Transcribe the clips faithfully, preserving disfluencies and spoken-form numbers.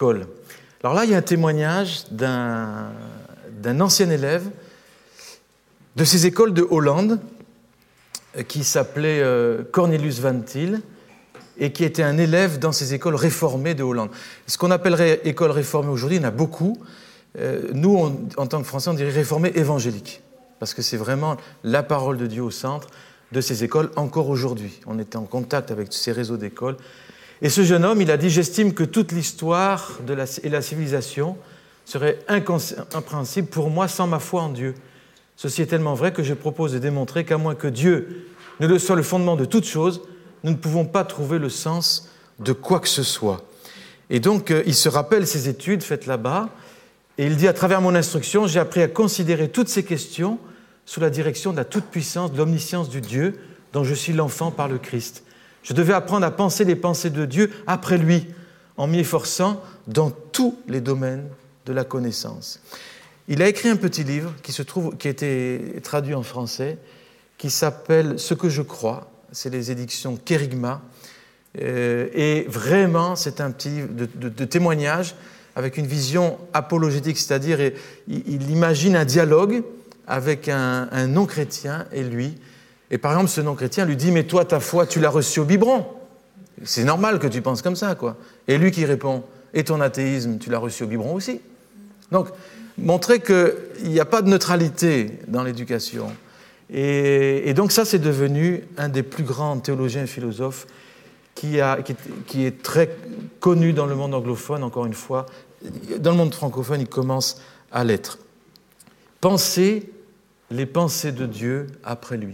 école. Alors là, il y a un témoignage d'un, d'un ancien élève de ces écoles de Hollande qui s'appelait euh, Cornelius Van Til et qui était un élève dans ces écoles réformées de Hollande. Ce qu'on appellerait école réformée aujourd'hui, il y en a beaucoup. Euh, nous, on, en tant que Français, on dirait réformée évangélique, parce que c'est vraiment la parole de Dieu au centre de ces écoles encore aujourd'hui. On était en contact avec ces réseaux d'écoles. Et ce jeune homme, il a dit « J'estime que toute l'histoire de la, et la civilisation serait incompréhensible pour moi sans ma foi en Dieu. Ceci est tellement vrai que je propose de démontrer qu'à moins que Dieu ne le soit le fondement de toute chose, nous ne pouvons pas trouver le sens de quoi que ce soit. » Et donc, il se rappelle ses études faites là-bas, et il dit « À travers mon instruction, j'ai appris à considérer toutes ces questions sous la direction de la toute-puissance, de l'omniscience du Dieu, dont je suis l'enfant par le Christ. Je devais apprendre à penser les pensées de Dieu après lui, en m'y efforçant dans tous les domaines de la connaissance. » Il a écrit un petit livre qui, se trouve, qui a été traduit en français, qui s'appelle « Ce que je crois ». C'est les éditions Kérigma. Euh, et vraiment, c'est un petit livre de, de, de témoignage avec une vision apologétique, c'est-à-dire il, il imagine un dialogue avec un, un non-chrétien et lui. Et par exemple, ce non-chrétien lui dit « Mais toi, ta foi, tu l'as reçue au biberon. C'est normal que tu penses comme ça, quoi. » Et lui qui répond « Et ton athéisme, tu l'as reçu au biberon aussi. » Donc, montrer qu'il n'y a pas de neutralité dans l'éducation. Et, et donc ça, c'est devenu un des plus grands théologiens et philosophes qui, a, qui, qui est très connu dans le monde anglophone, encore une fois. Dans le monde francophone, il commence à l'être. Penser les pensées de Dieu après lui.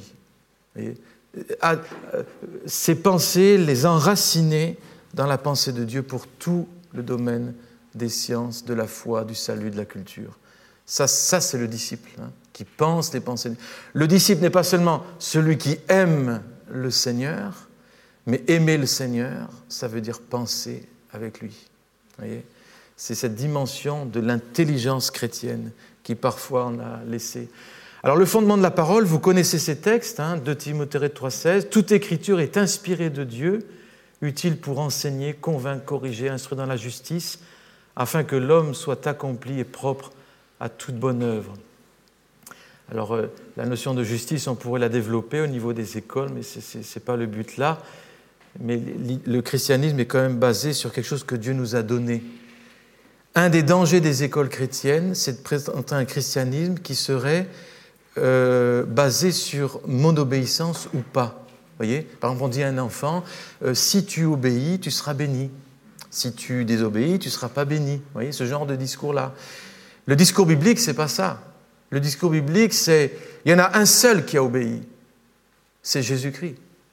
Ces pensées, les enraciner dans la pensée de Dieu pour tout le domaine des sciences, de la foi, du salut, de la culture. Ça, ça c'est le disciple, hein, qui pense les pensées. Le disciple n'est pas seulement celui qui aime le Seigneur, mais aimer le Seigneur, ça veut dire penser avec lui. Vous voyez ? C'est cette dimension de l'intelligence chrétienne qui parfois on a laissé. Alors le fondement de la parole, vous connaissez ces textes, hein, deux Timothée trois seize, « Toute écriture est inspirée de Dieu, utile pour enseigner, convaincre, corriger, instruire dans la justice, afin que l'homme soit accompli et propre à toute bonne œuvre. » Alors euh, la notion de justice, on pourrait la développer au niveau des écoles, mais ce n'est pas le but là. Mais le christianisme est quand même basé sur quelque chose que Dieu nous a donné. Un des dangers des écoles chrétiennes, c'est de présenter un christianisme qui serait Euh, basé sur mon obéissance ou pas. Vous voyez ? Par exemple, on dit à un enfant, euh, si tu obéis, tu seras béni. Si tu désobéis, tu ne seras pas béni. Vous voyez, ce genre de discours-là. Le discours biblique, ce n'est pas ça. Le discours biblique, c'est, il y en a un seul qui a obéi. C'est Jésus-Christ.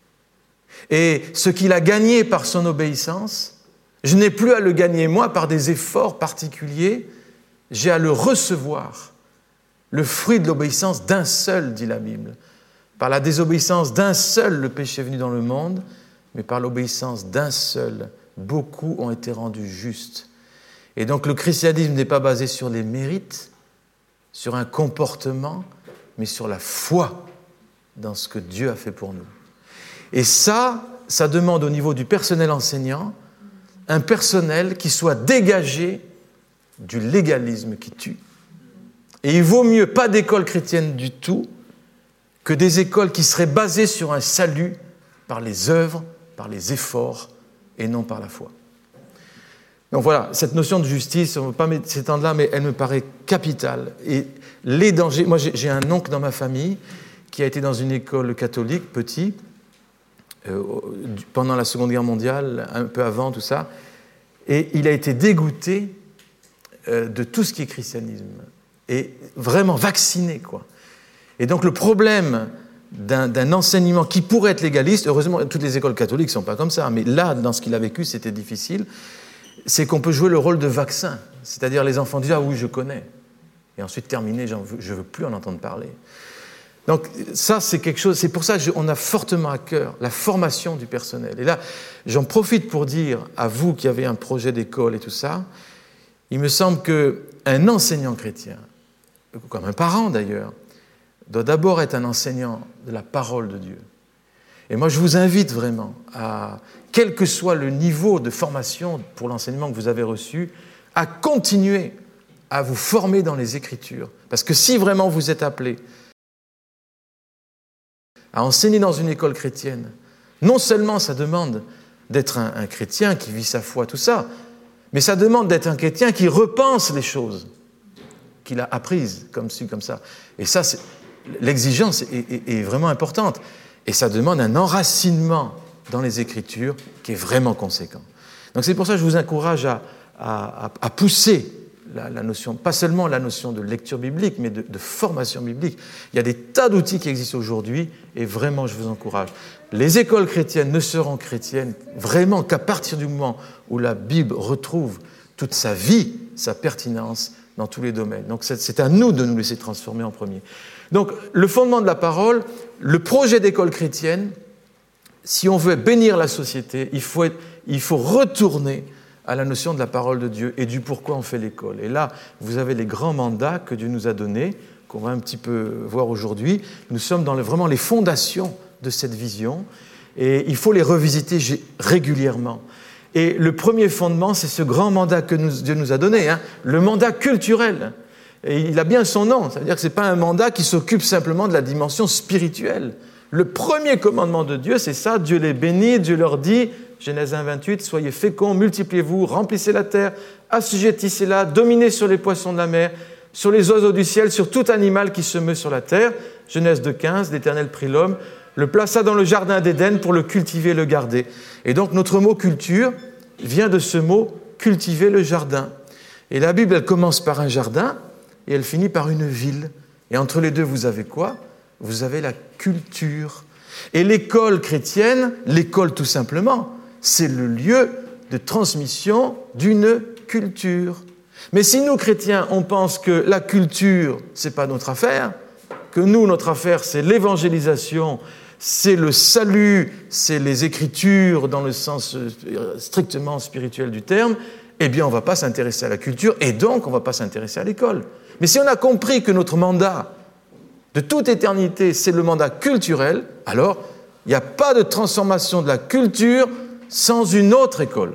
Et ce qu'il a gagné par son obéissance, je n'ai plus à le gagner moi par des efforts particuliers, j'ai à le recevoir. Le fruit de l'obéissance d'un seul, dit la Bible. Par la désobéissance d'un seul, le péché est venu dans le monde, mais par l'obéissance d'un seul, beaucoup ont été rendus justes. Et donc le christianisme n'est pas basé sur les mérites, sur un comportement, mais sur la foi dans ce que Dieu a fait pour nous. Et ça, ça demande au niveau du personnel enseignant, un personnel qui soit dégagé du légalisme qui tue. Et il vaut mieux pas d'école chrétienne du tout que des écoles qui seraient basées sur un salut par les œuvres, par les efforts et non par la foi. Donc voilà, cette notion de justice, on ne veut pas s'étendre là, mais elle me paraît capitale. Et les dangers, moi j'ai, j'ai un oncle dans ma famille qui a été dans une école catholique, petit, euh, pendant la Seconde Guerre mondiale, un peu avant tout ça, et il a été dégoûté euh, de tout ce qui est christianisme. Et vraiment vacciné, quoi. Et donc le problème d'un, d'un enseignement qui pourrait être légaliste, heureusement toutes les écoles catholiques ne sont pas comme ça, mais là, dans ce qu'il a vécu, c'était difficile, c'est qu'on peut jouer le rôle de vaccin, c'est-à-dire les enfants disent « Ah oui, je connais », et ensuite terminer, je ne veux plus en entendre parler. Donc ça, c'est quelque chose, c'est pour ça qu'on a fortement à cœur la formation du personnel. Et là, j'en profite pour dire à vous qui avez un projet d'école et tout ça, il me semble qu'un enseignant chrétien, comme un parent d'ailleurs, doit d'abord être un enseignant de la parole de Dieu. Et moi, je vous invite vraiment, à, quel que soit le niveau de formation pour l'enseignement que vous avez reçu, à continuer à vous former dans les Écritures. Parce que si vraiment vous êtes appelé à enseigner dans une école chrétienne, non seulement ça demande d'être un, un chrétien qui vit sa foi, tout ça, mais ça demande d'être un chrétien qui repense les choses qu'il a apprises, comme ci, comme ça. Et ça, c'est, l'exigence est, est, est vraiment importante. Et ça demande un enracinement dans les Écritures qui est vraiment conséquent. Donc c'est pour ça que je vous encourage à, à, à pousser la, la notion, pas seulement la notion de lecture biblique, mais de, de formation biblique. Il y a des tas d'outils qui existent aujourd'hui, et vraiment, je vous encourage. Les écoles chrétiennes ne seront chrétiennes vraiment qu'à partir du moment où la Bible retrouve toute sa vie, sa pertinence dans tous les domaines. Donc c'est, c'est à nous de nous laisser transformer en premier. Donc le fondement de la parole, le projet d'école chrétienne, si on veut bénir la société, il faut, être, il faut retourner à la notion de la parole de Dieu et du pourquoi on fait l'école. Et là, vous avez les grands mandats que Dieu nous a donnés, qu'on va un petit peu voir aujourd'hui. Nous sommes dans le, vraiment les fondations de cette vision et il faut les revisiter régulièrement. Et le premier fondement, c'est ce grand mandat que nous, Dieu nous a donné, hein, le mandat culturel. Et il a bien son nom, ça veut dire que ce n'est pas un mandat qui s'occupe simplement de la dimension spirituelle. Le premier commandement de Dieu, c'est ça, Dieu les bénit, Dieu leur dit, Genèse un, vingt-huit, soyez féconds, multipliez-vous, remplissez la terre, assujettissez-la, dominez sur les poissons de la mer, sur les oiseaux du ciel, sur tout animal qui se meut sur la terre. Genèse deux, quinze, l'Éternel prit l'homme, le plaça dans le jardin d'Éden pour le cultiver et le garder. Et donc notre mot culture vient de ce mot cultiver le jardin. Et la Bible, elle commence par un jardin et elle finit par une ville. Et entre les deux, vous avez quoi ? Vous avez la culture. Et l'école chrétienne, l'école tout simplement, c'est le lieu de transmission d'une culture. Mais si nous, chrétiens, on pense que la culture, ce n'est pas notre affaire, que nous, notre affaire, c'est l'évangélisation, c'est le salut, c'est les Écritures dans le sens strictement spirituel du terme, eh bien, on ne va pas s'intéresser à la culture et donc on ne va pas s'intéresser à l'école. Mais si on a compris que notre mandat de toute éternité, c'est le mandat culturel, alors il n'y a pas de transformation de la culture sans une autre école.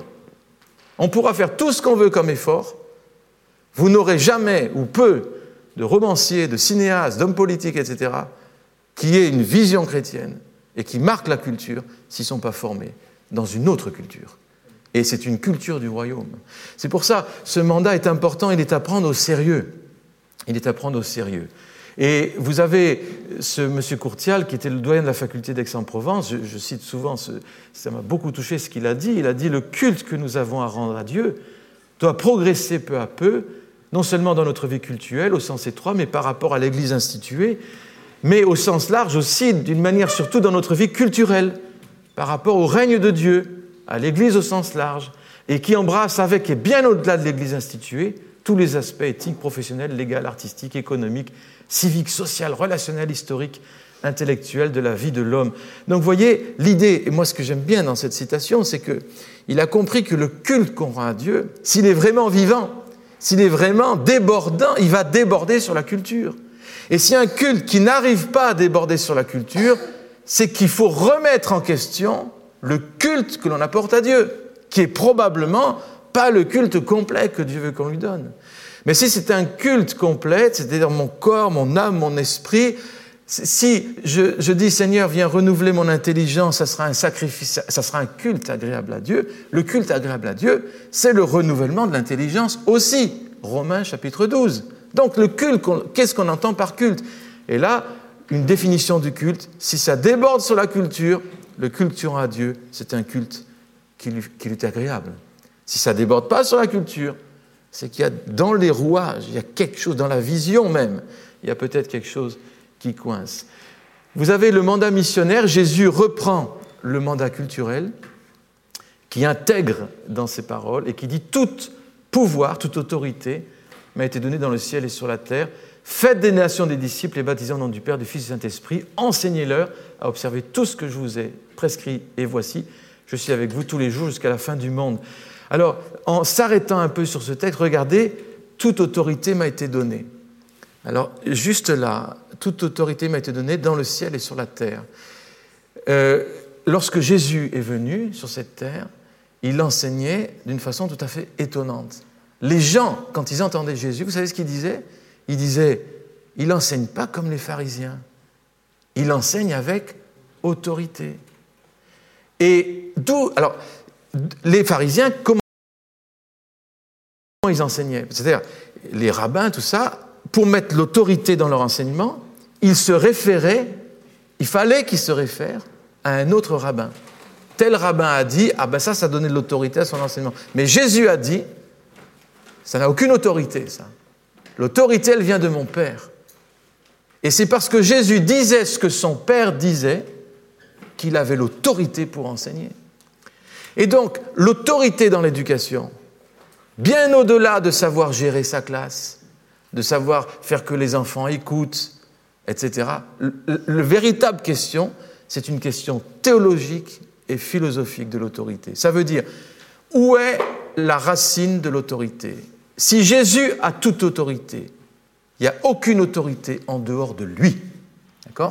On pourra faire tout ce qu'on veut comme effort, vous n'aurez jamais ou peu de romanciers, de cinéastes, d'hommes politiques, et cetera, qui aient une vision chrétienne et qui marquent la culture s'ils ne sont pas formés dans une autre culture. Et c'est une culture du royaume. C'est pour ça, ce mandat est important, il est à prendre au sérieux. Il est à prendre au sérieux. Et vous avez ce monsieur Courtial, qui était le doyen de la faculté d'Aix-en-Provence, je, je cite souvent, ce, ça m'a beaucoup touché ce qu'il a dit, il a dit « Le culte que nous avons à rendre à Dieu doit progresser peu à peu, non seulement dans notre vie cultuelle, au sens étroit, mais par rapport à l'Église instituée, mais au sens large aussi, d'une manière surtout dans notre vie culturelle, par rapport au règne de Dieu, à l'Église au sens large, et qui embrasse avec et bien au-delà de l'Église instituée tous les aspects éthiques, professionnels, légaux, artistiques, économiques, civiques, sociaux, relationnels, historiques, intellectuels de la vie de l'homme. » Donc vous voyez, l'idée, et moi ce que j'aime bien dans cette citation, c'est qu'il a compris que le culte qu'on rend à Dieu, s'il est vraiment vivant, s'il est vraiment débordant, il va déborder sur la culture. Et s'il y a un culte qui n'arrive pas à déborder sur la culture, c'est qu'il faut remettre en question le culte que l'on apporte à Dieu, qui est probablement pas le culte complet que Dieu veut qu'on lui donne. Mais si c'est un culte complet, c'est-à-dire mon corps, mon âme, mon esprit, si je, je dis « Seigneur, viens renouveler mon intelligence », ça sera un sacrifice, ça sera un culte agréable à Dieu. Le culte agréable à Dieu, c'est le renouvellement de l'intelligence aussi. Romains chapitre douze. Donc le culte, qu'est-ce qu'on entend par culte ? Et là, une définition du culte, si ça déborde sur la culture, le culte à Dieu, c'est un culte qui lui, qui lui est agréable. Si ça ne déborde pas sur la culture, c'est qu'il y a dans les rouages, il y a quelque chose, dans la vision même, il y a peut-être quelque chose qui coince. Vous avez le mandat missionnaire, Jésus reprend le mandat culturel, qui intègre dans ses paroles et qui dit « Tout pouvoir, toute autorité m'a été donnée dans le ciel et sur la terre. Faites des nations des disciples et baptisez au nom du Père, du Fils et du Saint-Esprit. Enseignez-leur à observer tout ce que je vous ai prescrit. Et voici, je suis avec vous tous les jours jusqu'à la fin du monde. » Alors, en s'arrêtant un peu sur ce texte, regardez, toute autorité m'a été donnée. Alors, juste là, toute autorité m'a été donnée dans le ciel et sur la terre. euh, lorsque Jésus est venu sur cette terre, il enseignait d'une façon tout à fait étonnante. Les gens, quand ils entendaient Jésus, vous savez ce qu'ils disaient ? Ils disaient, il n'enseigne pas comme les pharisiens, il enseigne avec autorité. Et d'où, alors, les pharisiens, comment ils enseignaient ? C'est-à-dire, les rabbins, tout ça, pour mettre l'autorité dans leur enseignement, ils se référaient, il fallait qu'ils se réfèrent à un autre rabbin. Tel rabbin a dit, ah ben ça, ça donnait de l'autorité à son enseignement. Mais Jésus a dit, ça n'a aucune autorité, ça. L'autorité, elle vient de mon Père. Et c'est parce que Jésus disait ce que son Père disait qu'il avait l'autorité pour enseigner. Et donc, l'autorité dans l'éducation, bien au-delà de savoir gérer sa classe, de savoir faire que les enfants écoutent, et cetera, la véritable question, c'est une question théologique et philosophique de l'autorité. Ça veut dire, où est la racine de l'autorité ? Si Jésus a toute autorité, il n'y a aucune autorité en dehors de lui. D'accord ?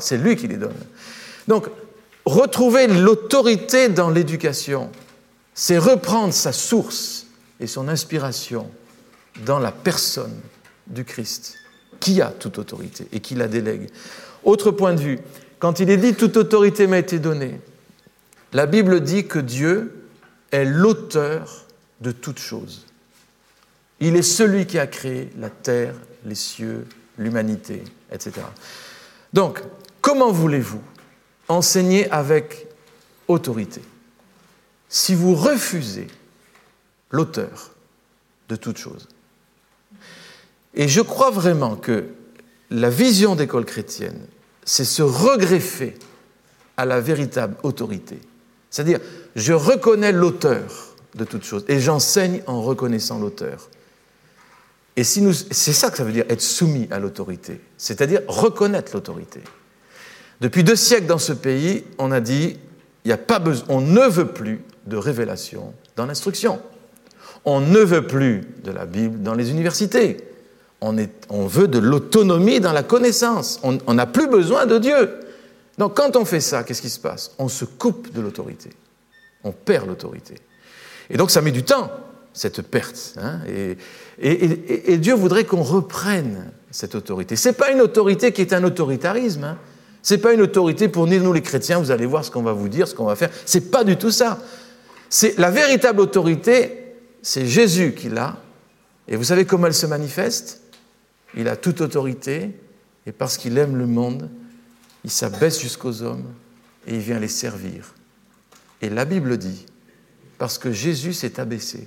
C'est lui qui les donne. Donc, retrouver l'autorité dans l'éducation, c'est reprendre sa source et son inspiration dans la personne du Christ, qui a toute autorité et qui la délègue. Autre point de vue, quand il est dit « toute autorité m'a été donnée », la Bible dit que Dieu est l'auteur de toutes choses. Il est celui qui a créé la terre, les cieux, l'humanité, et cetera. Donc, comment voulez-vous enseigner avec autorité si vous refusez l'auteur de toutes choses ? Et je crois vraiment que la vision d'école chrétienne, c'est se regreffer à la véritable autorité. C'est-à-dire, je reconnais l'auteur de toutes choses et j'enseigne en reconnaissant l'auteur. Et si nous, c'est ça que ça veut dire, être soumis à l'autorité, c'est-à-dire reconnaître l'autorité. Depuis deux siècles dans ce pays, on a dit, il y a pas besoin, on ne veut plus de révélation dans l'instruction. On ne veut plus de la Bible dans les universités. On, est, on veut de l'autonomie dans la connaissance. On n'a plus besoin de Dieu. Donc quand on fait ça, qu'est-ce qui se passe ? On se coupe de l'autorité. On perd l'autorité. Et donc ça met du temps, cette perte. Hein, et, et, et, et Dieu voudrait qu'on reprenne cette autorité. Ce n'est pas une autorité qui est un autoritarisme. Hein. Ce n'est pas une autorité pour dire, nous les chrétiens, vous allez voir ce qu'on va vous dire, ce qu'on va faire. Ce n'est pas du tout ça. C'est, la véritable autorité, c'est Jésus qui l'a. Et vous savez comment elle se manifeste ? Il a toute autorité, et parce qu'il aime le monde, il s'abaisse jusqu'aux hommes, et il vient les servir. Et la Bible dit, parce que Jésus s'est abaissé,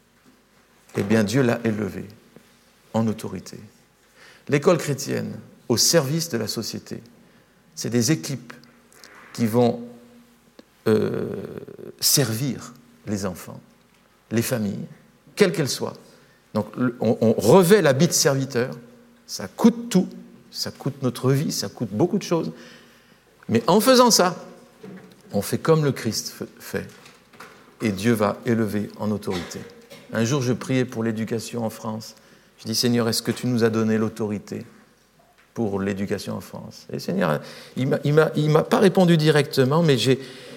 eh bien Dieu l'a élevé en autorité. L'école chrétienne, au service de la société, c'est des équipes qui vont euh, servir les enfants, les familles, quelles qu'elles soient. Donc on, on revêt l'habit de serviteur, ça coûte tout, ça coûte notre vie, ça coûte beaucoup de choses. Mais en faisant ça, on fait comme le Christ fait. Et Dieu va élever en autorité. Un jour, je priais pour l'éducation en France. Je dis, Seigneur, est-ce que tu nous as donné l'autorité pour l'éducation en France ? Et Seigneur, il m'a, il m'a, il m'a pas répondu directement, mais j'ai,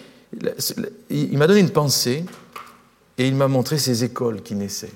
il m'a donné une pensée et il m'a montré ces écoles qui naissaient.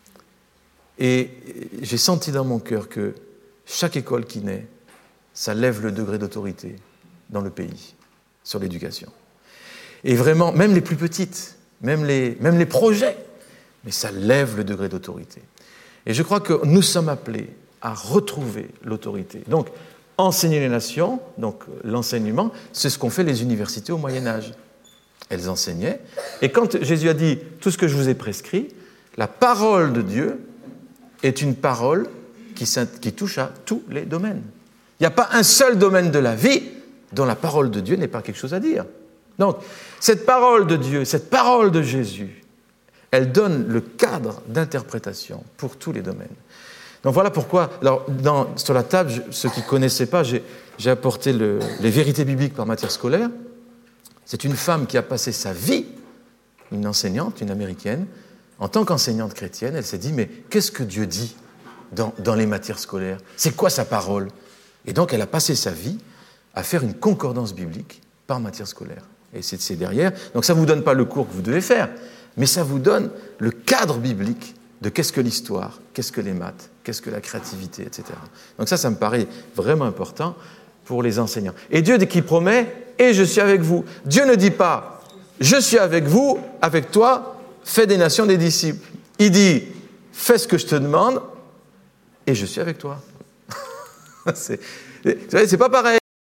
Et j'ai senti dans mon cœur que chaque école qui naît, ça lève le degré d'autorité dans le pays, sur l'éducation. Et vraiment, même les plus petites, même les, même les projets, mais ça lève le degré d'autorité. Et je crois que nous sommes appelés à retrouver l'autorité. Donc, enseigner les nations, donc l'enseignement, c'est ce qu'ont fait les universités au Moyen-Âge. Elles enseignaient. Et quand Jésus a dit « tout ce que je vous ai prescrit », la parole de Dieu est une parole qui, qui touche à tous les domaines. Il n'y a pas un seul domaine de la vie dont la parole de Dieu n'ait pas quelque chose à dire. Donc, cette parole de Dieu, cette parole de Jésus, elle donne le cadre d'interprétation pour tous les domaines. Donc voilà pourquoi, alors, dans, sur la table, je, ceux qui ne connaissaient pas, j'ai, j'ai apporté le, les vérités bibliques par matière scolaire. C'est une femme qui a passé sa vie, une enseignante, une américaine, en tant qu'enseignante chrétienne, elle s'est dit, mais qu'est-ce que Dieu dit dans, dans les matières scolaires ? C'est quoi sa parole ? Et donc elle a passé sa vie à faire une concordance biblique pas en matière scolaire. Et c'est, c'est derrière. Donc ça ne vous donne pas le cours que vous devez faire, mais ça vous donne le cadre biblique de qu'est-ce que l'histoire, qu'est-ce que les maths, qu'est-ce que la créativité, et cetera. Donc ça, ça me paraît vraiment important pour les enseignants. Et Dieu, dès qu'il promet, « Et je suis avec vous », Dieu ne dit pas « Je suis avec vous, avec toi, fais des nations des disciples ». Il dit « Fais ce que je te demande, et je suis avec toi ». c'est, c'est pas pareil.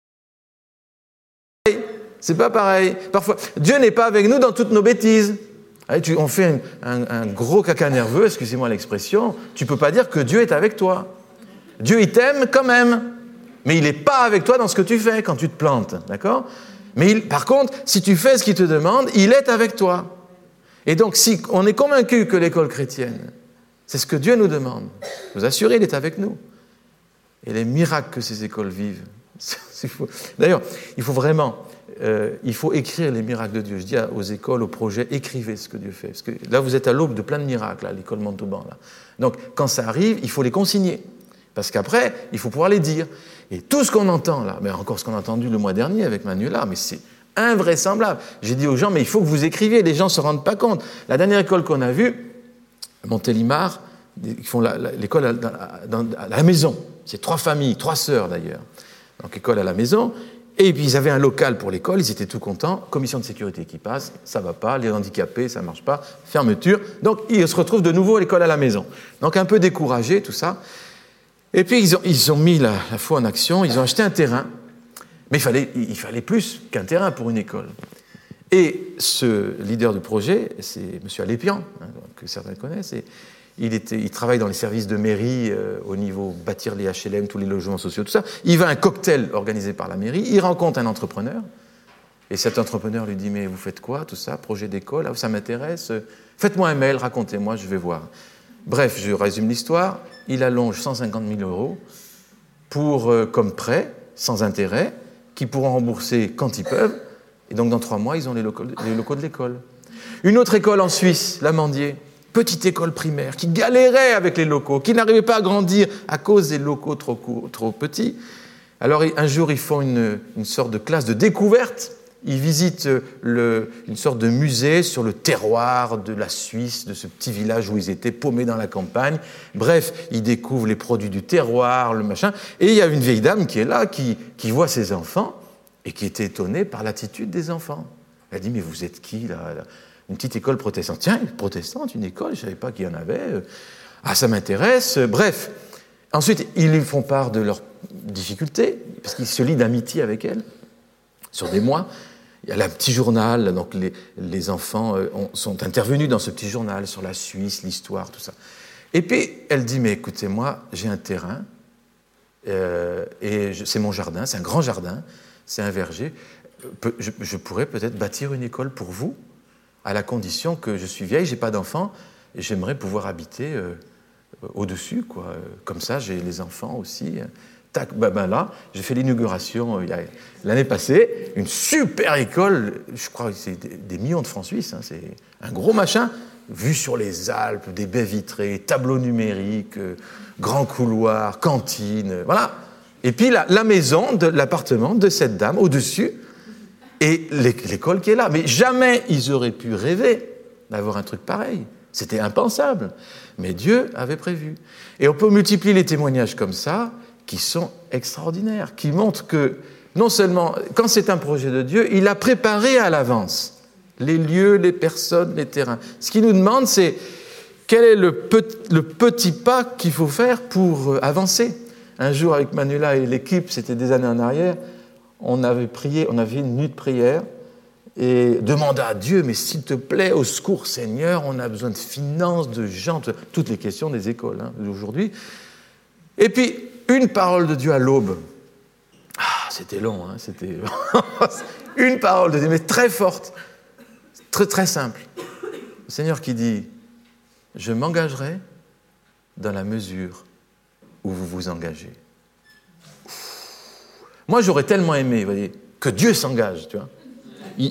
C'est pas pareil. Parfois, Dieu n'est pas avec nous dans toutes nos bêtises. On fait un, un, un gros caca nerveux, excusez-moi l'expression, tu ne peux pas dire que Dieu est avec toi. Dieu, il t'aime quand même, mais il n'est pas avec toi dans ce que tu fais quand tu te plantes, d'accord ? Mais il, par contre, si tu fais ce qu'il te demande, il est avec toi. Et donc, si on est convaincu que l'école chrétienne, c'est ce que Dieu nous demande, nous assurer, il est avec nous. Et les miracles que ces écoles vivent, c'est fou. D'ailleurs, il faut vraiment... Euh, il faut écrire les miracles de Dieu. Je dis aux écoles, aux projets, écrivez ce que Dieu fait. Parce que là, vous êtes à l'aube de plein de miracles, à l'école Montauban. Là. Donc, quand ça arrive, il faut les consigner. Parce qu'après, il faut pouvoir les dire. Et tout ce qu'on entend là, mais encore ce qu'on a entendu le mois dernier avec Manuela, mais c'est invraisemblable. J'ai dit aux gens, mais il faut que vous écriviez, les gens ne se rendent pas compte. La dernière école qu'on a vue, Montélimar, ils font la, la, l'école à, dans, à la maison. C'est trois familles, trois sœurs d'ailleurs. Donc, école à la maison. Et puis, ils avaient un local pour l'école, ils étaient tout contents. Commission de sécurité qui passe, ça ne va pas, les handicapés, ça ne marche pas, fermeture. Donc, ils se retrouvent de nouveau à l'école à la maison. Donc, un peu découragés, tout ça. Et puis, ils ont, ils ont mis la, la foi en action, ils ont acheté un terrain. Mais il fallait, il fallait plus qu'un terrain pour une école. Et ce leader du projet, c'est M. Alépian, hein, que certains connaissent, et il, était, il travaille dans les services de mairie euh, au niveau bâtir les H L M, tous les logements sociaux, tout ça. Il va à un cocktail organisé par la mairie, il rencontre un entrepreneur, et cet entrepreneur lui dit « Mais vous faites quoi, tout ça, projet d'école, ah, ça m'intéresse, faites-moi un mail, racontez-moi, je vais voir. » Bref, je résume l'histoire, il allonge cent cinquante mille euros pour, euh, comme prêt, sans intérêt, qu'ils pourront rembourser quand ils peuvent, et donc dans trois mois, ils ont les locaux, les locaux de l'école. Une autre école en Suisse, l'Amandier, petite école primaire, qui galérait avec les locaux, qui n'arrivait pas à grandir à cause des locaux trop, courts, trop petits. Alors un jour, ils font une, une sorte de classe de découverte. Ils visitent le, une sorte de musée sur le terroir de la Suisse, de ce petit village où ils étaient paumés dans la campagne. Bref, ils découvrent les produits du terroir, le machin. Et il y a une vieille dame qui est là, qui, qui voit ses enfants et qui était étonnée par l'attitude des enfants. Elle dit « Mais vous êtes qui, là, là ?» Une petite école protestante. Tiens, protestante, une école, je ne savais pas qu'il y en avait. Ah, ça m'intéresse. Bref. Ensuite, ils lui font part de leurs difficultés, parce qu'ils se lient d'amitié avec elle, sur des mois. Il y a un petit journal, donc les, les enfants ont, sont intervenus dans ce petit journal sur la Suisse, l'histoire, tout ça. Et puis, elle dit, mais écoutez, moi, j'ai un terrain, euh, et je, c'est mon jardin, c'est un grand jardin, c'est un verger. Je, je pourrais peut-être bâtir une école pour vous, à la condition que je suis vieille, je n'ai pas d'enfants, et j'aimerais pouvoir habiter euh, au-dessus, quoi. Comme ça, j'ai les enfants aussi. Tac, ben, ben là, j'ai fait l'inauguration euh, il y a, l'année passée, une super école, je crois que c'est des, des millions de francs suisses, hein, c'est un gros machin, vue sur les Alpes, des baies vitrées, tableaux numériques, euh, grands couloirs, cantine, euh, voilà. Et puis la, la maison, de, l'appartement de cette dame au-dessus, et l'école qui est là. Mais jamais ils auraient pu rêver d'avoir un truc pareil. C'était impensable. Mais Dieu avait prévu. Et on peut multiplier les témoignages comme ça, qui sont extraordinaires, qui montrent que, non seulement, quand c'est un projet de Dieu, il a préparé à l'avance les lieux, les personnes, les terrains. Ce qu'il nous demande, c'est quel est le petit, le petit pas qu'il faut faire pour avancer. Un jour, avec Manuela et l'équipe, c'était des années en arrière, on avait prié, on avait une nuit de prière et demandé à Dieu, mais s'il te plaît, au secours Seigneur, on a besoin de finances, de gens, de, toutes les questions des écoles hein, d'aujourd'hui. Et puis, une parole de Dieu à l'aube. Ah, c'était long, hein, c'était une parole de Dieu, mais très forte, très, très simple. Le Seigneur qui dit, je m'engagerai dans la mesure où vous vous engagez. Moi, j'aurais tellement aimé, vous voyez, que Dieu s'engage, tu vois. Il...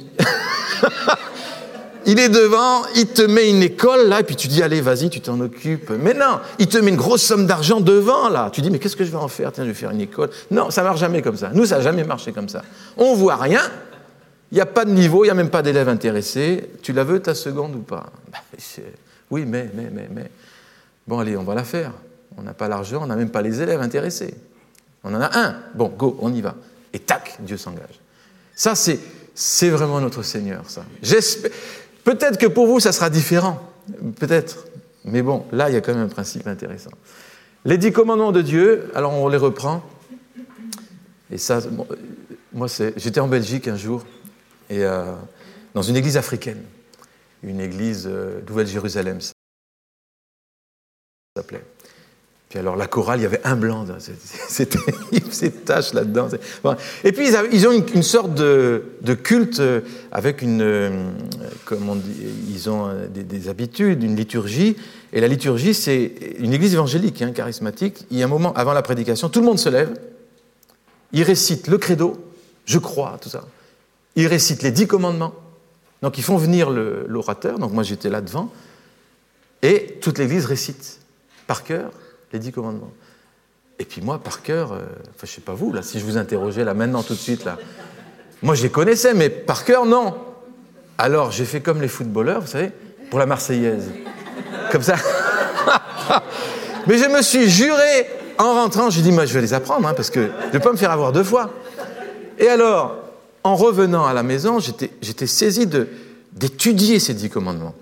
il est devant, il te met une école, là, et puis tu dis, allez, vas-y, tu t'en occupes. Mais non, il te met une grosse somme d'argent devant, là. Tu dis, mais qu'est-ce que je vais en faire ? Tiens, je vais faire une école. Non, ça ne marche jamais comme ça. Nous, ça n'a jamais marché comme ça. On ne voit rien, Il n'y a pas de niveau, il n'y a même pas d'élèves intéressés. Tu la veux, ta seconde ou pas? Ben, oui, mais, mais, mais, mais. Bon, allez, on va la faire. On n'a pas l'argent, on n'a même pas les élèves intéressés. On en a un. Bon, go, on y va. Et tac, Dieu s'engage. Ça, c'est, c'est vraiment notre Seigneur, ça. J'espère... Peut-être que pour vous, ça sera différent. Peut-être. Mais bon, là, il y a quand même un principe intéressant. Les dix commandements de Dieu, alors on les reprend. Et ça, bon, moi, c'est, j'étais en Belgique un jour, et euh, dans une église africaine, une église euh, Nouvelle-Jérusalem, ça s'appelait. Puis alors, la chorale, il y avait un blanc, c'était ces taches là-dedans. Bon. Et puis, ils, avaient, ils ont une, une sorte de, de culte avec une, euh, comment on dit, ils ont des, des habitudes, une liturgie. Et la liturgie, c'est une église évangélique, hein, charismatique. Il y a un moment, avant la prédication, tout le monde se lève, ils récitent le credo, je crois, tout ça. Ils récitent les dix commandements. Donc, ils font venir le, l'orateur. Donc, moi, j'étais là devant. Et toute l'église récite par cœur les dix commandements. Et puis moi, par cœur, euh, enfin, je ne sais pas vous, là, si je vous interrogeais là maintenant, tout de suite, là, moi, je les connaissais, mais par cœur, non. Alors, j'ai fait comme les footballeurs, vous savez, pour la Marseillaise. Comme ça. Mais je me suis juré, en rentrant, j'ai dit, moi, je vais les apprendre, hein, parce que je ne vais pas me faire avoir deux fois. Et alors, en revenant à la maison, j'étais, j'étais saisi de, d'étudier ces dix commandements.